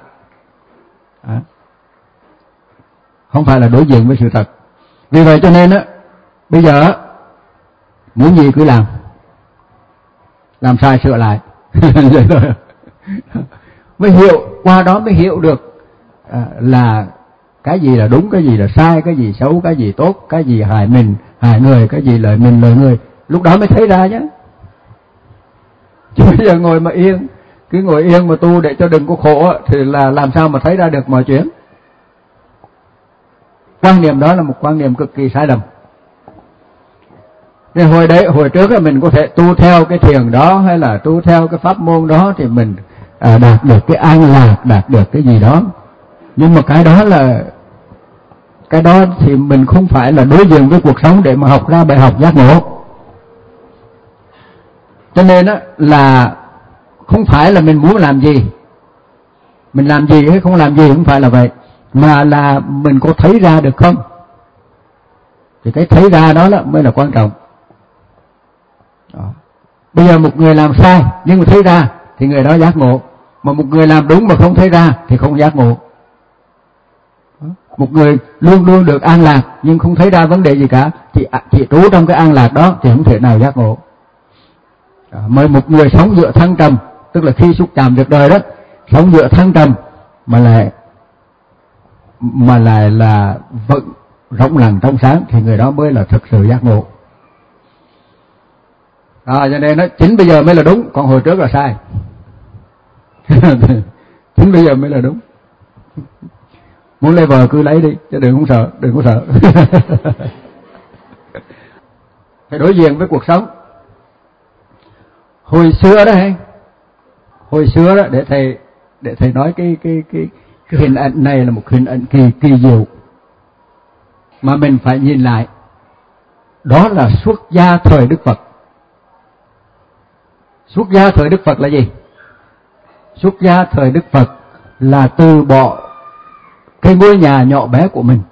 Không phải là đối diện với sự thật. Vì vậy cho nên á, bây giờ muốn gì cứ làm sai sửa lại. Vậy thôi. Mới hiểu, qua đó mới hiểu được là cái gì là đúng, cái gì là sai, cái gì xấu, cái gì tốt, cái gì hại mình, hại người, cái gì lợi mình, lợi người. Lúc đó mới thấy ra chứ. Chứ bây giờ ngồi mà yên, cứ ngồi yên mà tu để cho đừng có khổ thì là làm sao mà thấy ra được mọi chuyện. Quan niệm đó là một quan niệm cực kỳ sai lầm. Nên hồi trước là mình có thể tu theo cái thiền đó, hay là tu theo cái pháp môn đó thì mình đạt được cái an lạc, đạt được cái gì đó. Nhưng mà cái đó thì mình không phải là đối diện với cuộc sống để mà học ra bài học giác ngộ. Cho nên á là không phải là mình muốn làm gì, mình làm gì hay không làm gì không phải là vậy, mà là mình có thấy ra được không. Thì cái thấy ra đó mới là quan trọng. Đó. Bây giờ một người làm sai nhưng mà thấy ra thì người đó giác ngộ, mà một người làm đúng mà không thấy ra thì không giác ngộ. Một người luôn luôn được an lạc nhưng không thấy ra vấn đề gì cả thì chỉ trú trong cái an lạc đó thì không thể nào giác ngộ. Mời một người sống dựa thăng trầm, tức là khi xúc chạm việc đời đó, sống dựa thăng trầm mà lại là vận rộng lặng trong sáng thì người đó mới là thực sự giác ngộ. Cho nên nó chính bây giờ mới là đúng, còn hồi trước là sai. Chính bây giờ mới là đúng. Muốn lấy vợ cứ lấy đi, chứ đừng có sợ. Phải đối diện với cuộc sống. Hồi xưa đó để thầy nói cái hình ảnh này là một hình ảnh kỳ diệu mà mình phải nhìn lại. Đó là xuất gia thời Đức Phật. Xuất gia thời Đức Phật là gì? Xuất gia thời Đức Phật là từ bỏ cái ngôi nhà nhỏ bé của mình,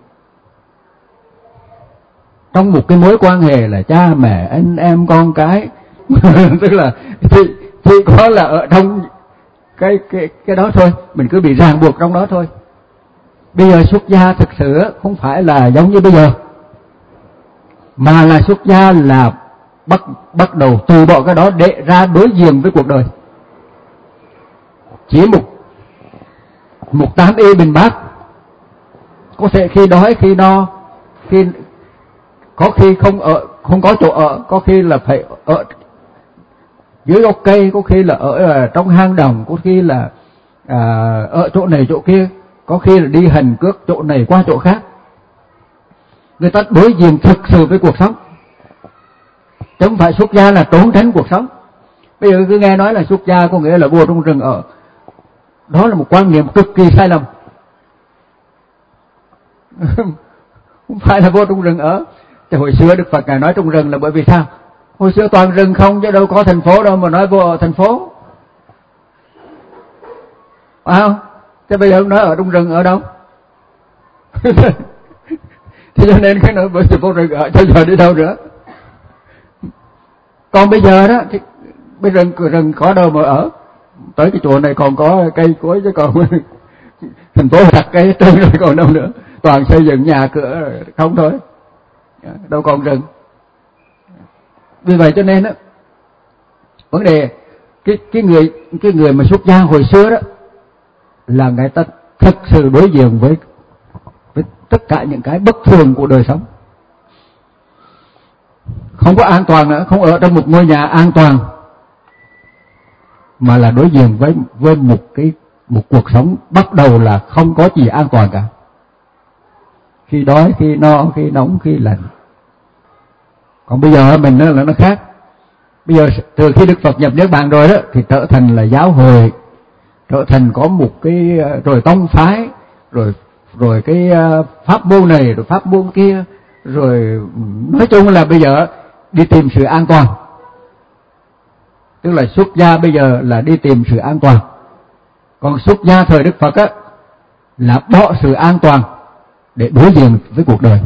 trong một cái mối quan hệ là cha mẹ anh em con cái. Tức là chỉ có là ở trong cái đó thôi, mình cứ bị ràng buộc trong đó thôi. Bây giờ xuất gia thực sự không phải là giống như bây giờ, mà là xuất gia là bắt đầu từ bỏ cái đó để ra đối diện với cuộc đời. Chỉ một tám y bình bát, có thể khi đói khi no, khi có khi không có chỗ ở, có khi là phải ở dưới gốc cây, có khi là ở trong hang đồng, có khi là ở chỗ này chỗ kia, có khi là đi hành cước chỗ này qua chỗ khác. Người ta đối diện thực sự với cuộc sống, chứ không phải xuất gia là trốn tránh cuộc sống. Bây giờ cứ nghe nói là xuất gia có nghĩa là vô trong rừng ở. Đó là một quan niệm cực kỳ sai lầm. Không phải là vô trong rừng ở. Thì hồi xưa Đức Phật Ngài nói trong rừng là bởi vì sao? Hồi xưa toàn rừng không, chứ đâu có thành phố đâu mà nói vô ở thành phố. Phải không? Thế bây giờ nói ở trong rừng ở đâu? Thế cho nên cái nói bởi vì vô rừng ở, cho giờ đi đâu nữa. Còn bây giờ đó thì bây rừng có đâu mà ở. Tới cái chỗ này còn có cây cối, chứ còn thành phố đặt cây hết trơn rồi còn đâu nữa. Toàn xây dựng nhà cửa không thôi, đâu còn rừng. Vì vậy cho nên đó, vấn đề cái người mà xuất gia hồi xưa đó là người ta thực sự đối diện với tất cả những cái bất thường của đời sống. Không có an toàn nữa, không ở trong một ngôi nhà an toàn, mà là đối diện với một cuộc sống bắt đầu là không có gì an toàn cả. Khi đói, khi no, khi nóng, khi lạnh. Còn bây giờ mình là nó khác. Bây giờ từ khi Đức Phật nhập Niết Bàn rồi đó thì trở thành là giáo hội, trở thành có một cái rồi tông phái, rồi cái pháp môn này rồi pháp môn kia, rồi nói chung là bây giờ đi tìm sự an toàn. Tức là xuất gia bây giờ là đi tìm sự an toàn. Còn xuất gia thời Đức Phật á là bỏ sự an toàn để đối diện với cuộc đời.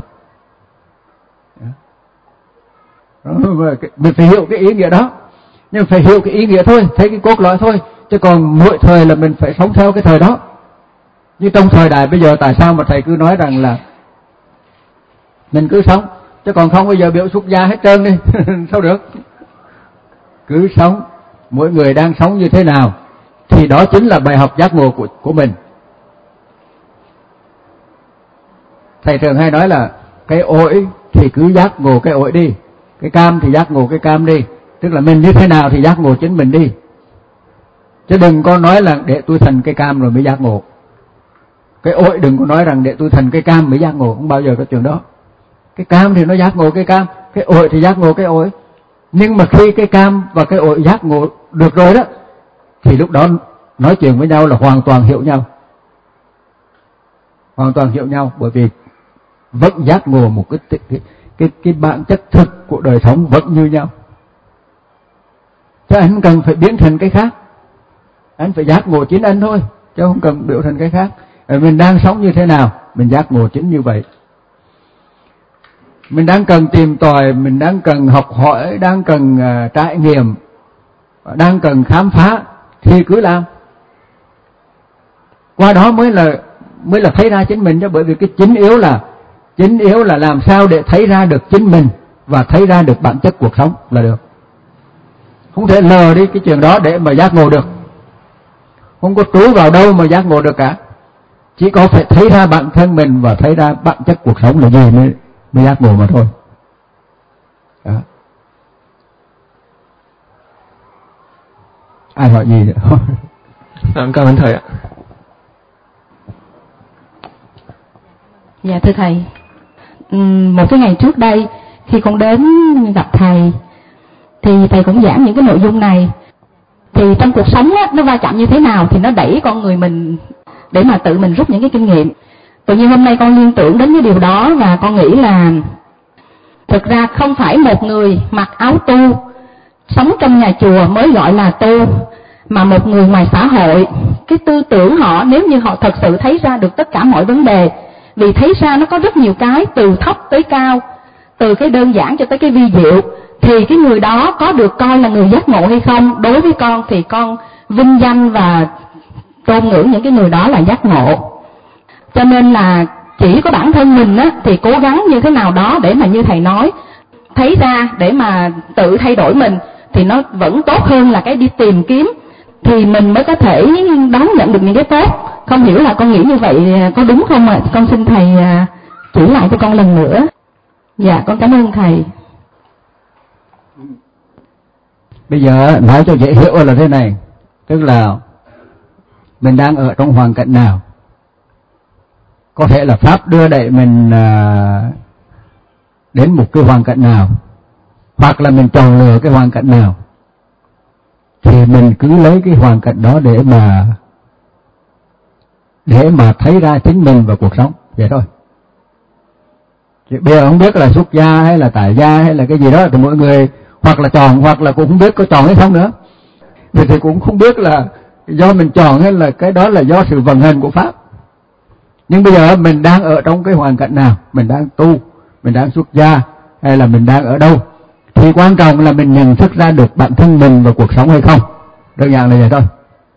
Mình phải hiểu cái ý nghĩa đó, nhưng phải hiểu cái ý nghĩa thôi, thấy cái cốt lõi thôi, chứ còn mỗi thời là mình phải sống theo cái thời đó. Như trong thời đại bây giờ tại sao mà thầy cứ nói rằng là mình cứ sống, chứ còn không bây giờ biểu xuất gia hết trơn đi. Sao được? Cứ sống, mỗi người đang sống như thế nào thì đó chính là bài học giác ngộ của mình. Thầy thường hay nói là cái ổi thì cứ giác ngộ cái ổi đi, cái cam thì giác ngộ cái cam đi. Tức là mình như thế nào thì giác ngộ chính mình đi, chứ đừng có nói là để tôi thành cây cam rồi mới giác ngộ. Cái ổi đừng có nói rằng để tôi thành cây cam mới giác ngộ, không bao giờ có chuyện đó. Cái cam thì nó giác ngộ cái cam, cái ổi thì giác ngộ cái ổi. Nhưng mà khi cái cam và cái ổi giác ngộ được rồi đó thì lúc đó nói chuyện với nhau là hoàn toàn hiểu nhau. hoàn toàn hiểu nhau, bởi vì vẫn giác ngộ một cái bản chất thực của đời sống vẫn như nhau. Chứ anh cần phải biến thành cái khác, anh phải giác ngộ chính anh thôi, chứ không cần biểu thành cái khác. Mình đang sống như thế nào, mình giác ngộ chính như vậy. Mình đang cần tìm tòi, mình đang cần học hỏi, đang cần trải nghiệm, đang cần khám phá thì cứ làm. Qua đó mới là thấy ra chính mình, chứ bởi vì cái chính yếu là làm sao để thấy ra được chính mình và thấy ra được bản chất cuộc sống là được. Không thể lờ đi cái chuyện đó để mà giác ngộ được. Không có trú vào đâu mà giác ngộ được cả. Chỉ có phải thấy ra bản thân mình và thấy ra bản chất cuộc sống là gì mới giác ngộ mà thôi. Đó. Ai hỏi gì nữa? Cảm ơn thầy ạ. Dạ thưa thầy, một cái ngày trước đây khi con đến gặp thầy thì thầy cũng giảng những cái nội dung này. Thì trong cuộc sống á, nó va chạm như thế nào thì nó đẩy con người mình để mà tự mình rút những cái kinh nghiệm. Tự nhiên hôm nay con liên tưởng đến cái điều đó và con nghĩ là thực ra không phải một người mặc áo tu, sống trong nhà chùa mới gọi là tu, mà một người ngoài xã hội, cái tư tưởng họ nếu như họ thật sự thấy ra được tất cả mọi vấn đề, vì thấy ra nó có rất nhiều cái từ thấp tới cao, từ cái đơn giản cho tới cái vi diệu, thì cái người đó có được coi là người giác ngộ hay không. Đối với con thì con vinh danh và tôn ngưỡng những cái người đó là giác ngộ. Cho nên là chỉ có bản thân mình á, thì cố gắng như thế nào đó để mà như thầy nói, thấy ra để mà tự thay đổi mình thì nó vẫn tốt hơn là cái đi tìm kiếm, thì mình mới có thể đón nhận được những cái tốt. Không hiểu là con nghĩ như vậy có đúng không ạ? Con xin thầy chỉ lại cho con lần nữa. Dạ con cảm ơn thầy. Bây giờ nói cho dễ hiểu là thế này, tức là mình đang ở trong hoàn cảnh nào. Có thể là Pháp đưa đẩy mình đến một cái hoàn cảnh nào, hoặc là mình chọn lựa cái hoàn cảnh nào, thì mình cứ lấy cái hoàn cảnh đó để mà thấy ra chính mình và cuộc sống, vậy thôi. Thì bây giờ không biết là xuất gia hay là tại gia hay là cái gì đó thì mỗi người hoặc là chọn, hoặc là cũng không biết có chọn hay không nữa. Vì thì cũng không biết là do mình chọn hay là cái đó là do sự vận hành của Pháp. Nhưng bây giờ mình đang ở trong cái hoàn cảnh nào, mình đang tu, mình đang xuất gia hay là mình đang ở đâu, thì quan trọng là mình nhận thức ra được bản thân mình và cuộc sống hay không. Đơn giản là vậy thôi.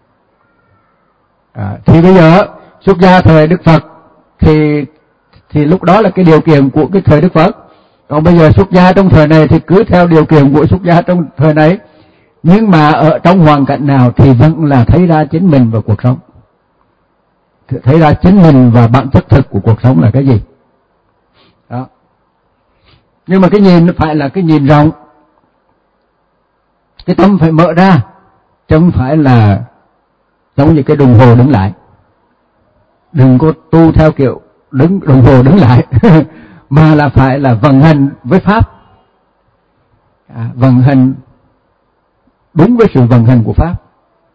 Thì bây giờ xuất gia thời Đức Phật thì lúc đó là cái điều kiện của cái thời Đức Phật. Còn bây giờ xuất gia trong thời này thì cứ theo điều kiện của xuất gia trong thời này. Nhưng mà ở trong hoàn cảnh nào thì vẫn là thấy ra chính mình và cuộc sống. Thấy ra chính mình và bản chất thực của cuộc sống là cái gì. Đó. Nhưng mà cái nhìn phải là cái nhìn rộng. Cái tâm phải mở ra, chứ không phải là giống như cái đồng hồ đứng lại. Đừng có tu theo kiểu đồng hồ đứng lại mà là phải là vận hành với Pháp, vận hành đúng với sự vận hành của Pháp.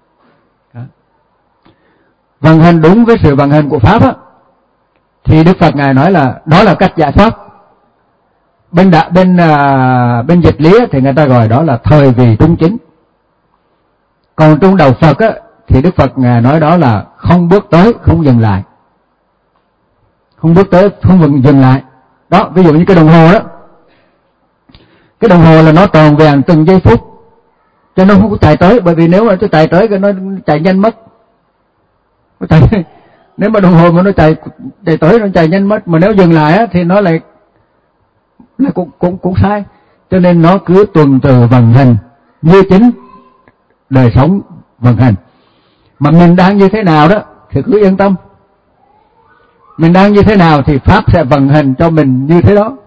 Vận hành đúng với sự vận hành của Pháp á, thì Đức Phật Ngài nói là đó là cách giải thoát. Bên dịch lý thì người ta gọi đó là thời vì trung chính. Còn trong đạo Phật á, thì Đức Phật Ngài nói đó là không bước tới, không dừng lại. Không bước tới, không dừng lại. Đó, ví dụ như cái đồng hồ đó. Cái đồng hồ là nó tròn vẹn từng giây phút, cho nó không có chạy tới. Bởi vì nếu mà nó chạy tới thì nó chạy nhanh mất. Nếu mà đồng hồ mà nó chạy tới, nó chạy nhanh mất. Mà nếu dừng lại á, thì nó lại cũng sai. Cho nên nó cứ tuần tự vận hành như chính đời sống vận hành. Mà mình đang như thế nào đó thì cứ yên tâm. Mình đang như thế nào thì Pháp sẽ vận hành cho mình như thế đó.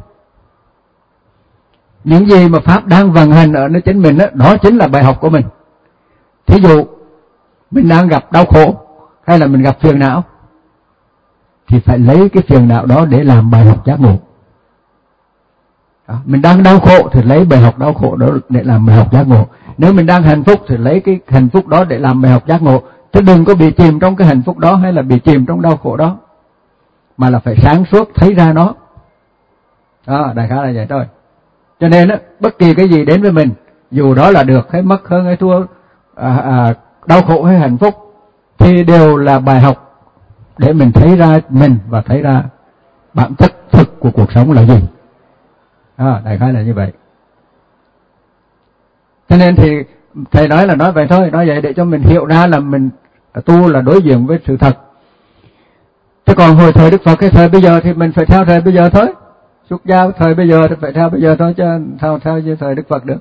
Những gì mà Pháp đang vận hành ở nơi chính mình đó, đó chính là bài học của mình. Thí dụ mình đang gặp đau khổ hay là mình gặp phiền não, thì phải lấy cái phiền não đó để làm bài học giác ngộ. Mình đang đau khổ thì lấy bài học đau khổ đó để làm bài học giác ngộ. Nếu mình đang hạnh phúc thì lấy cái hạnh phúc đó để làm bài học giác ngộ. Chứ đừng có bị chìm trong cái hạnh phúc đó hay là bị chìm trong đau khổ đó. mà là phải sáng suốt thấy ra nó. Đó, đại khái là vậy thôi. Cho nên á, bất kỳ cái gì đến với mình, dù đó là được hay mất, hơn hay thua, đau khổ hay hạnh phúc, thì đều là bài học để mình thấy ra mình và thấy ra bản chất thực của cuộc sống là gì. Đại khái là như vậy. Cho nên thì thầy nói là nói vậy thôi, nói vậy để cho mình hiểu ra là mình tu là đối diện với sự thật. Chứ còn hồi thời Đức Phật cái thời bây giờ thì mình phải theo thời bây giờ thôi. Xuất gia thời bây giờ thì phải theo bây giờ thôi, chứ theo như thời Đức Phật được.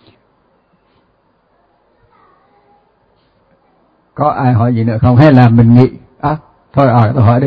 Có ai hỏi gì nữa không? Hay là mình nghĩ thôi tôi hỏi đi.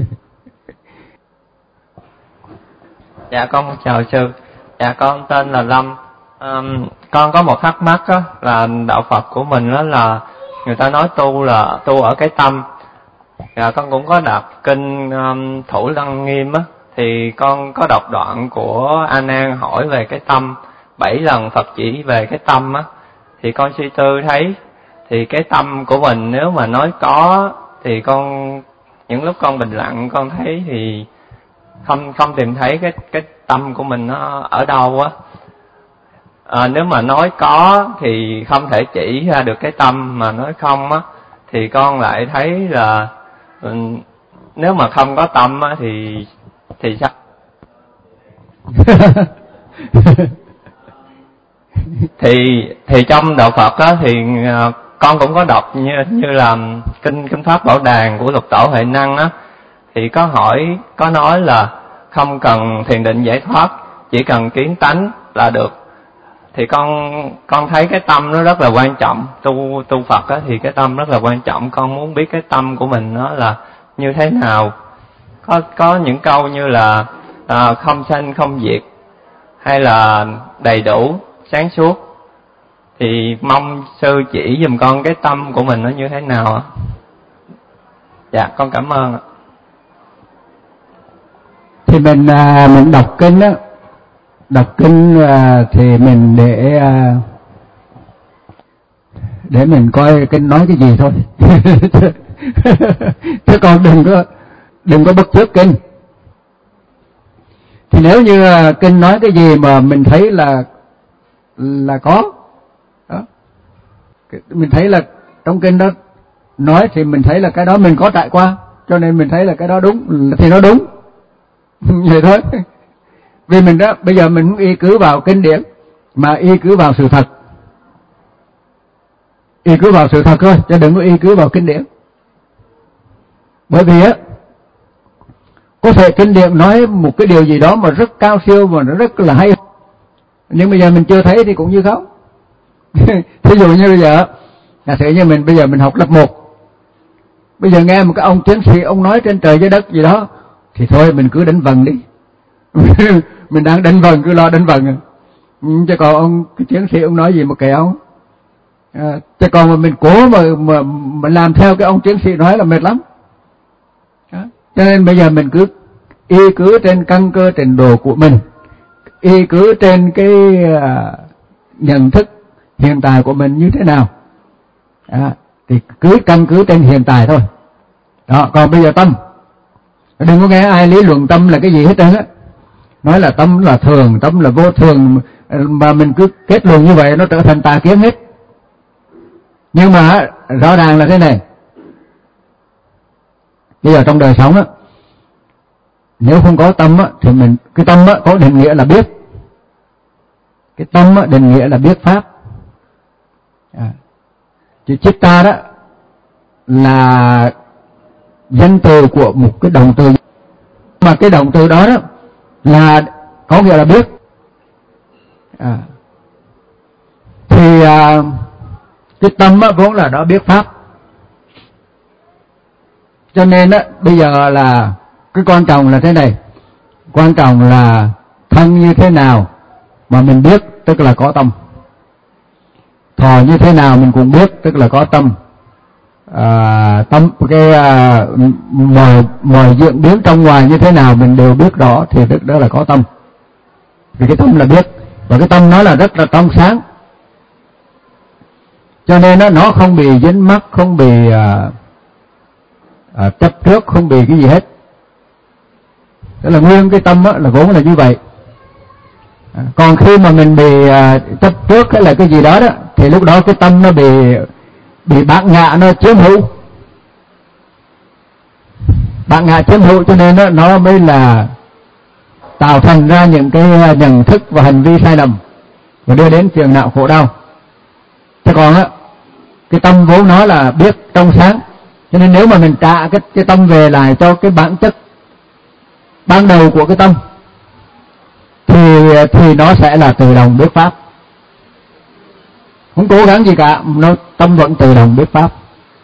Dạ con chào sư. Dạ con tên là Lâm. Con có một thắc mắc đó, là đạo Phật của mình đó là người ta nói tu là tu ở cái tâm. Dạ con cũng có đọc kinh Thủ Lăng Nghiêm á, thì con có đọc đoạn của A Nan hỏi về cái tâm, 7 lần Phật chỉ về cái tâm á, thì con suy tư thấy thì cái tâm của mình nếu mà nói có thì con những lúc con bình lặng con thấy thì không tìm thấy cái tâm của mình nó ở đâu á. Nếu mà nói có thì không thể chỉ ra được cái tâm, mà nói không á thì con lại thấy là nếu mà không có tâm á thì sao? thì trong đạo Phật á thì con cũng có đọc như là kinh Pháp Bảo Đàn của Lục Tổ Huệ Năng á, thì có nói là không cần thiền định giải thoát, chỉ cần kiến tánh là được. Thì con thấy cái tâm nó rất là quan trọng. Tu Phật á thì cái tâm rất là quan trọng. Con muốn biết cái tâm của mình nó là như thế nào. Có những câu như là không sanh không diệt, hay là đầy đủ sáng suốt, thì mong sư chỉ giùm con cái tâm của mình nó như thế nào ạ? Dạ con cảm ơn ạ. Thì mình đọc kinh á, đọc kinh thì mình để mình coi kinh nói cái gì thôi. Chứ còn đừng có bắt chước kinh. Thì nếu như kinh nói cái gì mà mình thấy là có đó, mình thấy là trong kinh đó nói thì mình thấy là cái đó mình có trải qua, cho nên mình thấy là cái đó đúng thì nó đúng. Vậy thôi. Vì mình đó bây giờ mình không y cứ vào kinh điển mà y cứ vào sự thật. Y cứ vào sự thật thôi, chứ đừng có y cứ vào kinh điển. Bởi vì á, có thể kinh điển nói một cái điều gì đó mà rất cao siêu mà nó rất là hay, nhưng bây giờ mình chưa thấy thì cũng như không. Thí dụ như bây giờ, giả sử như bây giờ mình học lớp 1, bây giờ nghe một cái ông tiến sĩ ông nói trên trời dưới đất gì đó, thì thôi mình cứ đánh vần đi. Mình đang đánh vần cứ lo đánh vần. Chứ còn ông cái tiến sĩ ông nói gì mà kệ ông. Chứ còn mà mình cố mà làm theo cái ông tiến sĩ nói là mệt lắm. Cho nên bây giờ mình cứ y cứ trên căn cơ trình độ của mình, y cứ trên cái nhận thức hiện tại của mình như thế nào, thì cứ căn cứ trên hiện tại thôi. Đó, còn bây giờ tâm, đừng có nghe ai lý luận tâm là cái gì hết trơn á, nói là tâm là thường, tâm là vô thường, mà mình cứ kết luận như vậy nó trở thành tà kiến hết. Nhưng mà rõ ràng là thế này, bây giờ trong đời sống á, nếu không có tâm á thì cái tâm á có định nghĩa là biết. Cái tâm á định nghĩa là biết pháp. Chữ chitta đó là danh từ của một cái động từ, mà cái động từ đó là có nghĩa là biết. Thì cái tâm á vốn là nó biết pháp. Cho nên á bây giờ là cái quan trọng là thế này, quan trọng là thân như thế nào mà mình biết, tức là có tâm. Thọ như thế nào mình cũng biết, tức là có tâm. Tâm cái mọi diễn biến trong ngoài như thế nào mình đều biết rõ, thì tức đó là có tâm. Vì cái tâm là biết, và cái tâm nó là rất là trong sáng, cho nên nó không bị dính mắc, không bị chấp trước, không bị cái gì hết. Tức là nguyên cái tâm là vốn là như vậy. Còn khi mà mình bị chấp trước hay là cái gì đó đó, thì lúc đó cái tâm nó bị bản ngã nó chiếm hữu. Bản ngã chiếm hữu cho nên nó mới là tạo thành ra những cái nhận thức và hành vi sai lầm và đưa đến phiền não khổ đau. Thế còn cái tâm vốn nó là biết trong sáng, cho nên nếu mà mình trả cái tâm về lại cho cái bản chất ban đầu của cái tâm thì nó sẽ là tự động biết pháp, không cố gắng gì cả, nó tâm vẫn tự động biết pháp.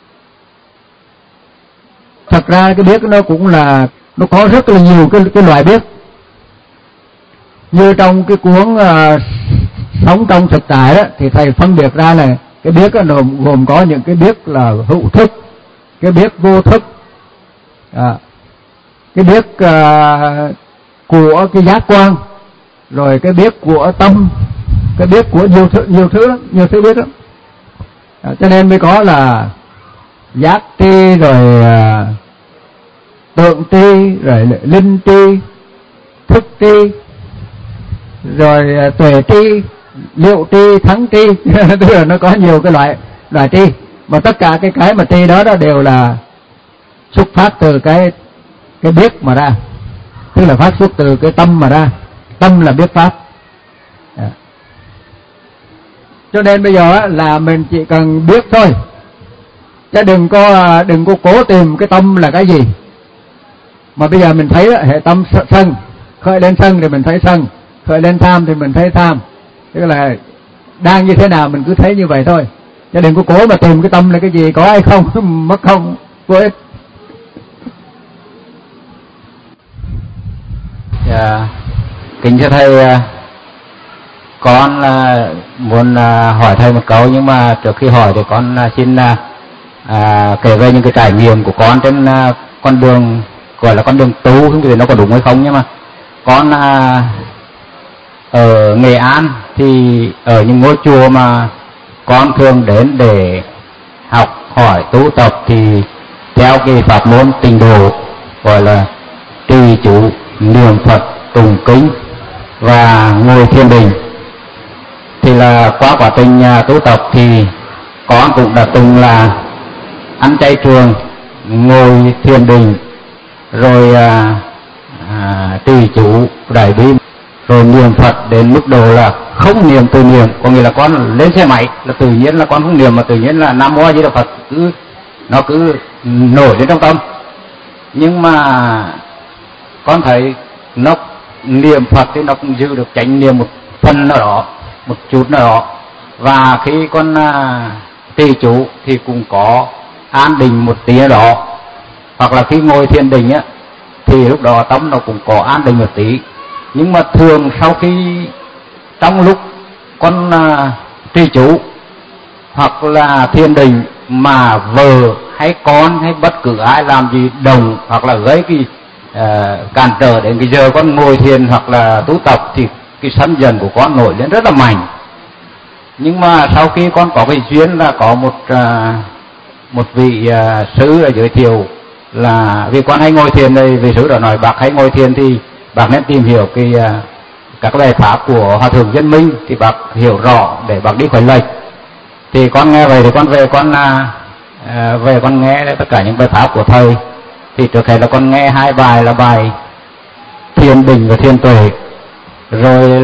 Thật ra cái biết nó cũng là nó có rất là nhiều cái loại biết. Như trong cái cuốn Sống trong thực tại đó, thì thầy phân biệt ra là cái biết nó gồm có những cái biết là hữu thức, cái biết vô thức, cái biết của cái giác quan, rồi cái biết của tâm, cái biết của nhiều thứ biết lắm. Cho nên mới có là giác tri, rồi tượng tri, rồi linh tri, thức tri, rồi tuệ tri, liệu tri, thắng tri. Tức là nó có nhiều cái loại tri, mà tất cả cái mà tri đó đều là xuất phát từ cái biết mà ra, tức là phát xuất từ cái tâm mà ra. Tâm là biết pháp. Cho nên bây giờ là mình chỉ cần biết thôi, chứ đừng có cố tìm cái tâm là cái gì. Mà bây giờ mình thấy hệ tâm sân, khởi lên sân thì mình thấy sân, khởi lên tham thì mình thấy tham. Tức là đang như thế nào mình cứ thấy như vậy thôi, chứ đừng có cố mà tìm cái tâm là cái gì, có hay không, mất không, vô ích. Kính thưa thầy, con muốn hỏi thầy một câu, nhưng mà trước khi hỏi thì con xin kể về những cái trải nghiệm của con trên con đường gọi là con đường tu, không biết nó có đúng hay không, nhưng mà con ở Nghệ An thì ở những ngôi chùa mà con thường đến để học hỏi tu tập thì theo cái pháp môn tịnh độ gọi là trì chú, niệm Phật, tụng kinh và ngồi thiền định. Thì là qua quá trình tu tập thì con cũng đã từng là ăn chay trường, ngồi thiền định, rồi trì chú đại bi, rồi niệm Phật đến mức độ là không niệm tự niệm. Có nghĩa là con lên xe máy là tự nhiên là con không niệm, mà tự nhiên là Nam Mô A Di Đà Phật nó cứ nổi lên trong tâm. Nhưng mà con thấy nó niệm Phật thì nó cũng giữ được chánh niệm một phần nào đó, một chút nào đó. Và khi con trì chú thì cũng có an định một tí nào đó. Hoặc là khi ngồi thiền định thì lúc đó tâm nó cũng có an định một tí. Nhưng mà thường sau khi trong lúc con trì chú hoặc là thiền định mà vợ hay con hay bất cứ ai làm gì đồng hoặc là gây cái cản trở đến cái giờ con ngồi thiền hoặc là tu tập thì cái sân giận của con nổi lên rất là mạnh. Nhưng mà sau khi con có cái duyên là có một vị sư là giới thiệu là vì con hay ngồi thiền đây, vị sư đã nói bác hay ngồi thiền thì bác nên tìm hiểu các bài pháp của Hòa Thượng Viên Minh thì bác hiểu rõ để bác đi khỏi lệch. Thì con nghe vậy thì con về con nghe tất cả những bài pháp của thầy. Thì trước hết là con nghe 2 bài là bài thiền định và thiền tuệ, rồi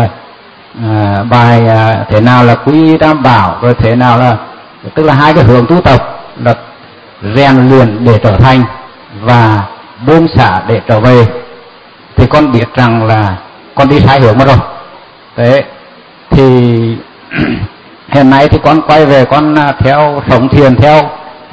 bài thế nào là quy tam bảo, rồi thế nào là tức là 2 cái hướng tu tập là rèn luyện để trở thành và buông xả để trở về. Thì con biết rằng là con đi sai hướng mất rồi. Thế thì hiện nay thì con quay về con theo sống thiền theo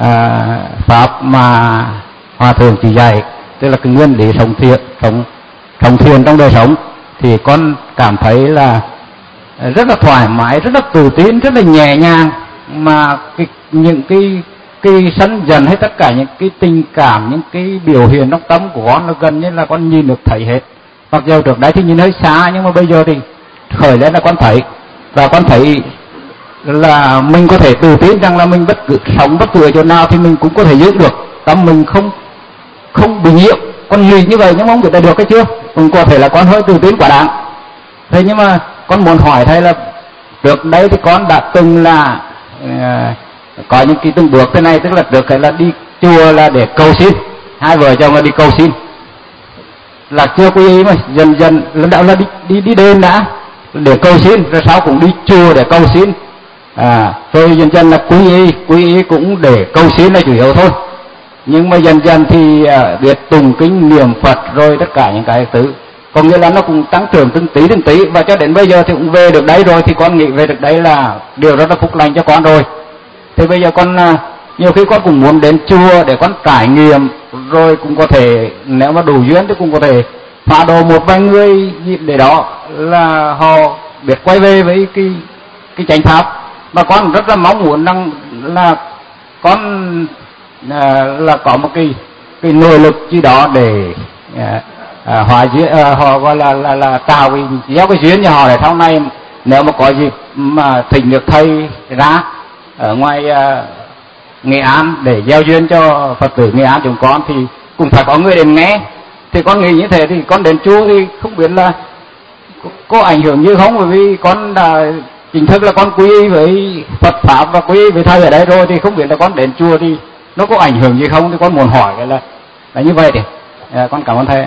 pháp mà Hòa Thượng chỉ dạy, tức là cái nguyên lý sống thiền trong đời sống. Thì con cảm thấy là rất là thoải mái, rất là tự tin, rất là nhẹ nhàng, mà những cái sân dần hay tất cả những cái tình cảm, những cái biểu hiện trong tâm của con nó gần như là con nhìn được thấy hết. Mặc dù trước đấy thì nhìn hơi xa, nhưng mà bây giờ thì khởi lên là con thấy, và con thấy là mình có thể tự tin rằng là mình sống bất cứ ở chỗ nào thì mình cũng có thể giữ được tâm mình không bị nhiễm con nghĩ như vậy nhưng mà không biết là được cái chưa. Cũng có thể là con hơi tự tin quá đáng. Thế nhưng mà con muốn hỏi thầy là trước đây thì con đã từng là có những cái từng bước thế này, tức là trước cái là đi chùa là để cầu xin, hai vợ chồng là đi cầu xin, là chưa quy y mà dần dần lần đầu là đi đền đã để cầu xin, rồi sau cũng đi chùa để cầu xin, rồi dần dần là quy y cũng để cầu xin là chủ yếu thôi. Nhưng mà dần dần thì biết tùng kinh niệm Phật rồi tất cả những cái thứ, có nghĩa là nó cũng tăng trưởng từng tí, và cho đến bây giờ thì cũng về được đấy rồi, thì con nghĩ về được đấy là điều rất là phúc lành cho con rồi. Thì bây giờ con nhiều khi con cũng muốn đến chùa để con trải nghiệm, rồi cũng có thể nếu mà đủ duyên thì cũng có thể phá độ một vài người để đó là họ biết quay về với cái chánh pháp. Mà con rất là mong muốn rằng là con là có một cái nội lực gì đó để họ gọi là tạo gieo cái duyên cho họ, để sau này nếu mà có dịp mà thỉnh được thầy ra ở ngoài Nghệ An để gieo duyên cho Phật tử Nghệ An chúng con thì cũng phải có người đến nghe. Thì con nghĩ như thế thì con đến chùa thì không biết là có ảnh hưởng như không, bởi vì con đã chính thức là con quy y với Phật pháp và quy y với thầy ở đây rồi, thì không biết là con đến chùa thì nó có ảnh hưởng gì không, thì con muốn hỏi là như vậy. Thì con cảm ơn thầy.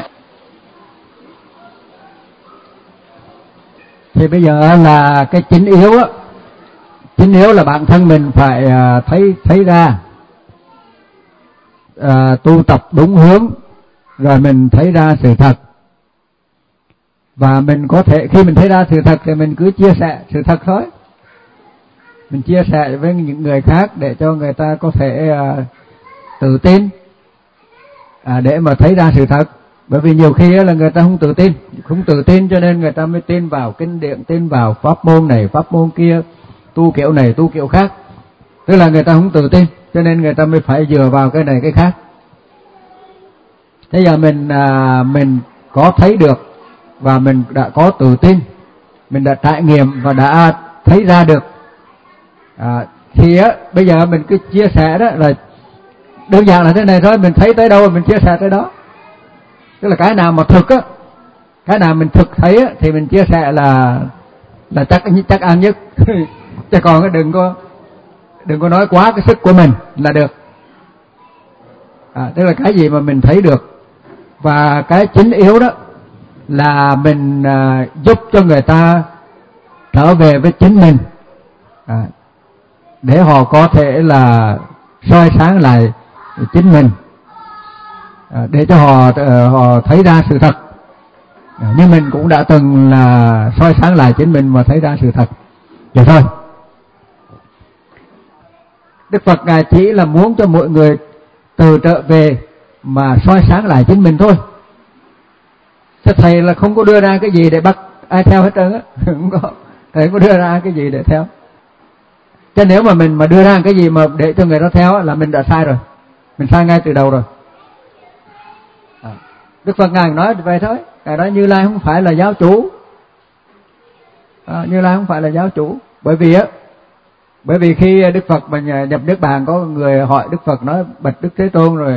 Thì bây giờ là cái chính yếu là bản thân mình phải thấy ra, tu tập đúng hướng, rồi mình thấy ra sự thật. Và mình có thể khi mình thấy ra sự thật thì mình cứ chia sẻ sự thật thôi. Mình chia sẻ với những người khác để cho người ta có thể tự tin để mà thấy ra sự thật. Bởi vì nhiều khi là người ta không tự tin cho nên người ta mới tin vào kinh điển, tin vào pháp môn này, pháp môn kia, tu kiểu này, tu kiểu khác. Tức là người ta không tự tin cho nên người ta mới phải dựa vào cái này cái khác. Thế giờ mình có thấy được và mình đã có tự tin, mình đã trải nghiệm và đã thấy ra được, thì bây giờ mình cứ chia sẻ đó, là đơn giản là thế này thôi, mình thấy tới đâu mình chia sẻ tới đó. Tức là cái nào mà thực cái nào mình thực thấy thì mình chia sẻ là chắc ăn nhất. Chứ còn đừng có nói quá cái sức của mình là được. Tức là cái gì mà mình thấy được. Và cái chính yếu đó là mình giúp cho người ta trở về với chính mình, để họ có thể là soi sáng lại chính mình, để cho họ thấy ra sự thật. Nhưng mình cũng đã từng là soi sáng lại chính mình và thấy ra sự thật. Vậy thôi. Đức Phật Ngài chỉ là muốn cho mọi người từ trở về mà soi sáng lại chính mình thôi. Chứ thầy là không có đưa ra cái gì để bắt ai theo hết trơn á. Không có. Thầy có đưa ra cái gì để theo. Chứ nếu mà mình mà đưa ra cái gì mà để cho người đó theo là mình đã sai rồi. Mình sai ngay từ đầu rồi. Đức Phật Ngài nói vậy thôi. Ngài nói Như Lai không phải là giáo chủ. Như Lai không phải là giáo chủ. Bởi vì khi Đức Phật mà nhập Niết Bàn, có người hỏi Đức Phật nói bạch Đức Thế Tôn rồi,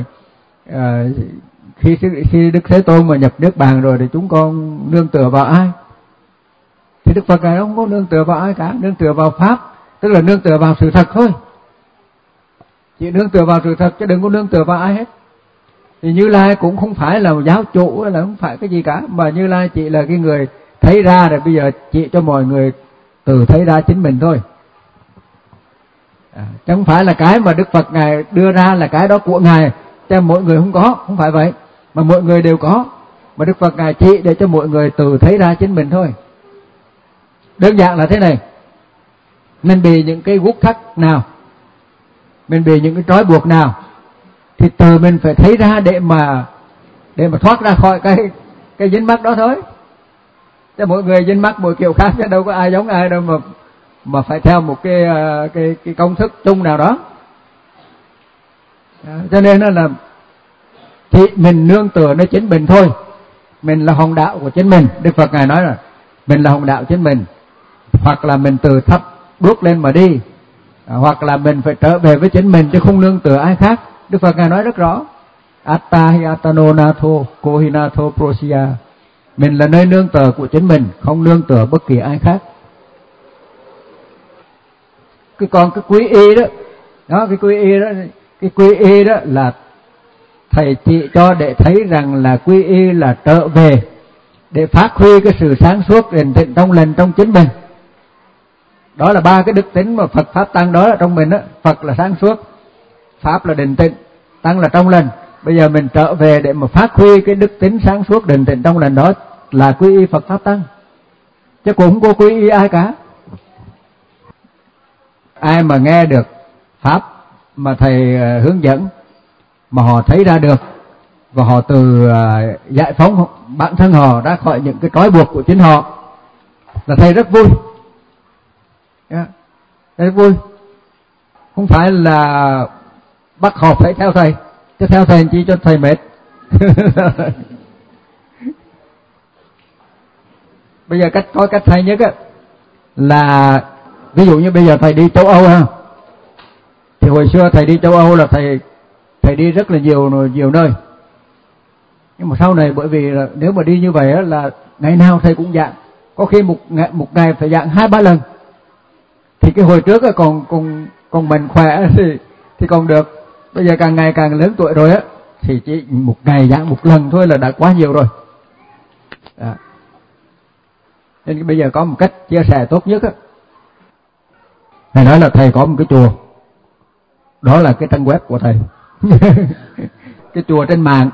khi Đức Thế Tôn mà nhập Niết Bàn rồi thì chúng con nương tựa vào ai? Thì Đức Phật Ngài không có nương tựa vào ai cả, nương tựa vào Pháp, tức là nương tựa vào sự thật thôi. Chỉ nương tựa vào sự thật chứ đừng có nương tựa vào ai hết. Thì Như Lai cũng không phải là giáo chủ, là không phải cái gì cả, mà Như Lai chỉ là cái người thấy ra, rồi bây giờ chỉ cho mọi người tự thấy ra chính mình thôi. Chứ không phải là cái mà Đức Phật Ngài đưa ra là cái đó của Ngài, cho mọi người không phải vậy, mà mọi người đều có, mà Đức Phật Ngài chỉ để cho mọi người tự thấy ra chính mình thôi. Đơn giản là thế này, mình bị những cái guốc thắt nào, mình bị những cái trói buộc nào, thì từ mình phải thấy ra để mà thoát ra khỏi cái dính mắc đó thôi. Chứ mỗi người dính mắc mỗi kiểu khác, chứ đâu có ai giống ai đâu mà phải theo một cái công thức chung nào đó. Cho nên là thì mình nương tựa nơi chính mình thôi. Mình là hòn đạo của chính mình. Đức Phật Ngài nói là mình là hòn đạo chính mình. Hoặc là mình từ thấp bước lên mà đi, hoặc là mình phải trở về với chính mình chứ không nương tựa ai khác. Đức Phật Ngài nói rất rõ. Atta hi Atano Natho Kohinatho Prosya. Mình là nơi nương tựa của chính mình, không nương tựa bất kỳ ai khác. Còn cái quy y đó, cái quy y đó là thầy chỉ cho để thấy rằng là quy y là trở về để phát huy cái sự sáng suốt định tĩnh trong lành trong chính mình. Đó là ba cái đức tính mà Phật Pháp Tăng đó trong mình đó. Phật là sáng suốt, Pháp là định tĩnh, Tăng là trong lành. Bây giờ mình trở về để mà phát huy cái đức tính sáng suốt định tĩnh trong lành đó là quy y Phật Pháp Tăng, chứ cũng không có quy y ai cả. Ai mà nghe được Pháp mà thầy hướng dẫn mà họ thấy ra được và họ từ giải phóng bản thân họ ra khỏi những cái trói buộc của chính họ là thầy rất vui. Rất vui. Không phải là bắt họ phải theo thầy, chứ theo thầy chỉ cho thầy mệt. Bây giờ có cách hay nhất á là ví dụ như bây giờ thầy đi châu Âu ha, thì hồi xưa thầy đi châu Âu là thầy đi rất là nhiều nơi. Nhưng mà sau này bởi vì là nếu mà đi như vậy á là ngày nào thầy cũng giảng, có khi một ngày phải giảng 2-3 lần. Thì cái hồi trước còn mình khỏe thì còn được. Bây giờ càng ngày càng lớn tuổi rồi á thì chỉ một ngày giảng một lần thôi là đã quá nhiều rồi. Nên bây giờ có một cách chia sẻ tốt nhất á, thầy nói là thầy có một cái chùa, đó là cái trang web của thầy. Cái chùa trên mạng.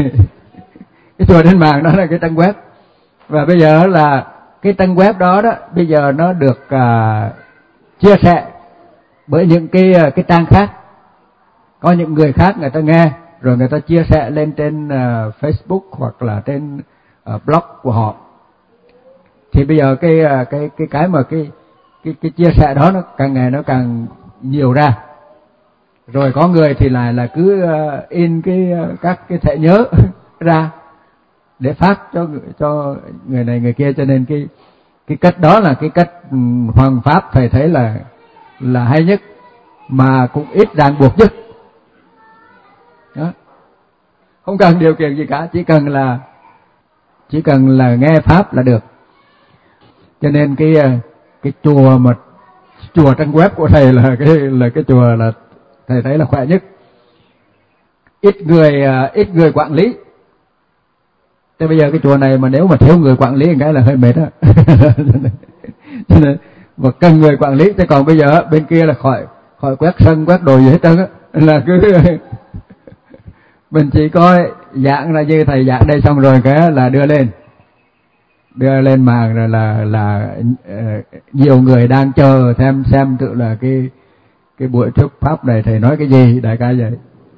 Cái chùa trên mạng đó là cái trang web. Và bây giờ là cái trang web đó bây giờ nó được chia sẻ bởi những cái trang khác. Có những người khác người ta nghe rồi người ta chia sẻ lên trên Facebook hoặc là trên blog của họ. Thì bây giờ cái mà cái chia sẻ đó nó càng ngày nó càng nhiều ra. Rồi có người thì lại là cứ in các cái thẻ nhớ ra để phát cho người này người kia, cho nên cái cách đó là cái cách Hoàng Pháp thầy thấy là hay nhất mà cũng ít ràng buộc nhất. Đó. Không cần điều kiện gì cả, chỉ cần là nghe Pháp là được. Cho nên cái chùa trang web của thầy là cái chùa là thầy thấy là khỏe nhất. Ít người quản lý. Thế bây giờ cái chùa này mà nếu mà thiếu người quản lý cái là hơi mệt á. Cho nên mà cần người quản lý. Thế còn bây giờ bên kia là khỏi quét sân quét đồ gì hết trơn á, là cứ mình chỉ có giảng là như thầy giảng đây xong rồi cái là đưa lên mạng rồi là nhiều người đang chờ xem tự là cái buổi thuyết pháp này thầy nói cái gì, đại ca vậy.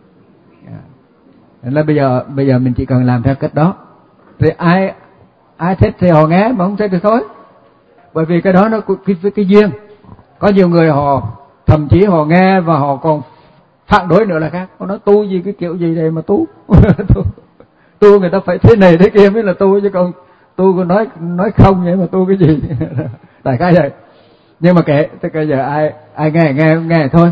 Nên là bây giờ mình chỉ cần làm theo cách đó. Thì ai thích thì họ nghe, mà không thích thì thôi. Bởi vì cái đó nó cái duyên. Có nhiều người họ thậm chí họ nghe và họ còn phản đối nữa là khác. Họ nói tu gì cái kiểu gì đây mà tu. Tu người ta phải thế này thế kia mới là tu, chứ còn tu còn nói không vậy mà tu cái gì. Đại khái vậy. Nhưng mà kệ, tức bây giờ ai nghe thôi.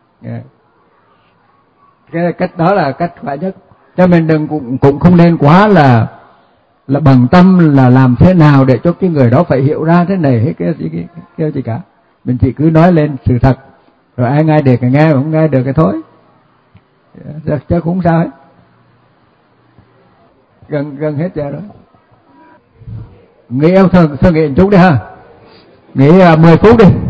Cái cách đó là cách khỏe nhất. Cho mình cũng không nên quá là bằng tâm là làm thế nào để cho cái người đó phải hiểu ra thế này hay cái gì cả. Mình chỉ cứ nói lên sự thật, rồi ai nghe được thì nghe, không nghe được thì thôi, chứ cũng không sao hết. Gần hết giờ rồi. Nghỉ ông thơ nghỉ chút đi ha, nghỉ 10 phút đi.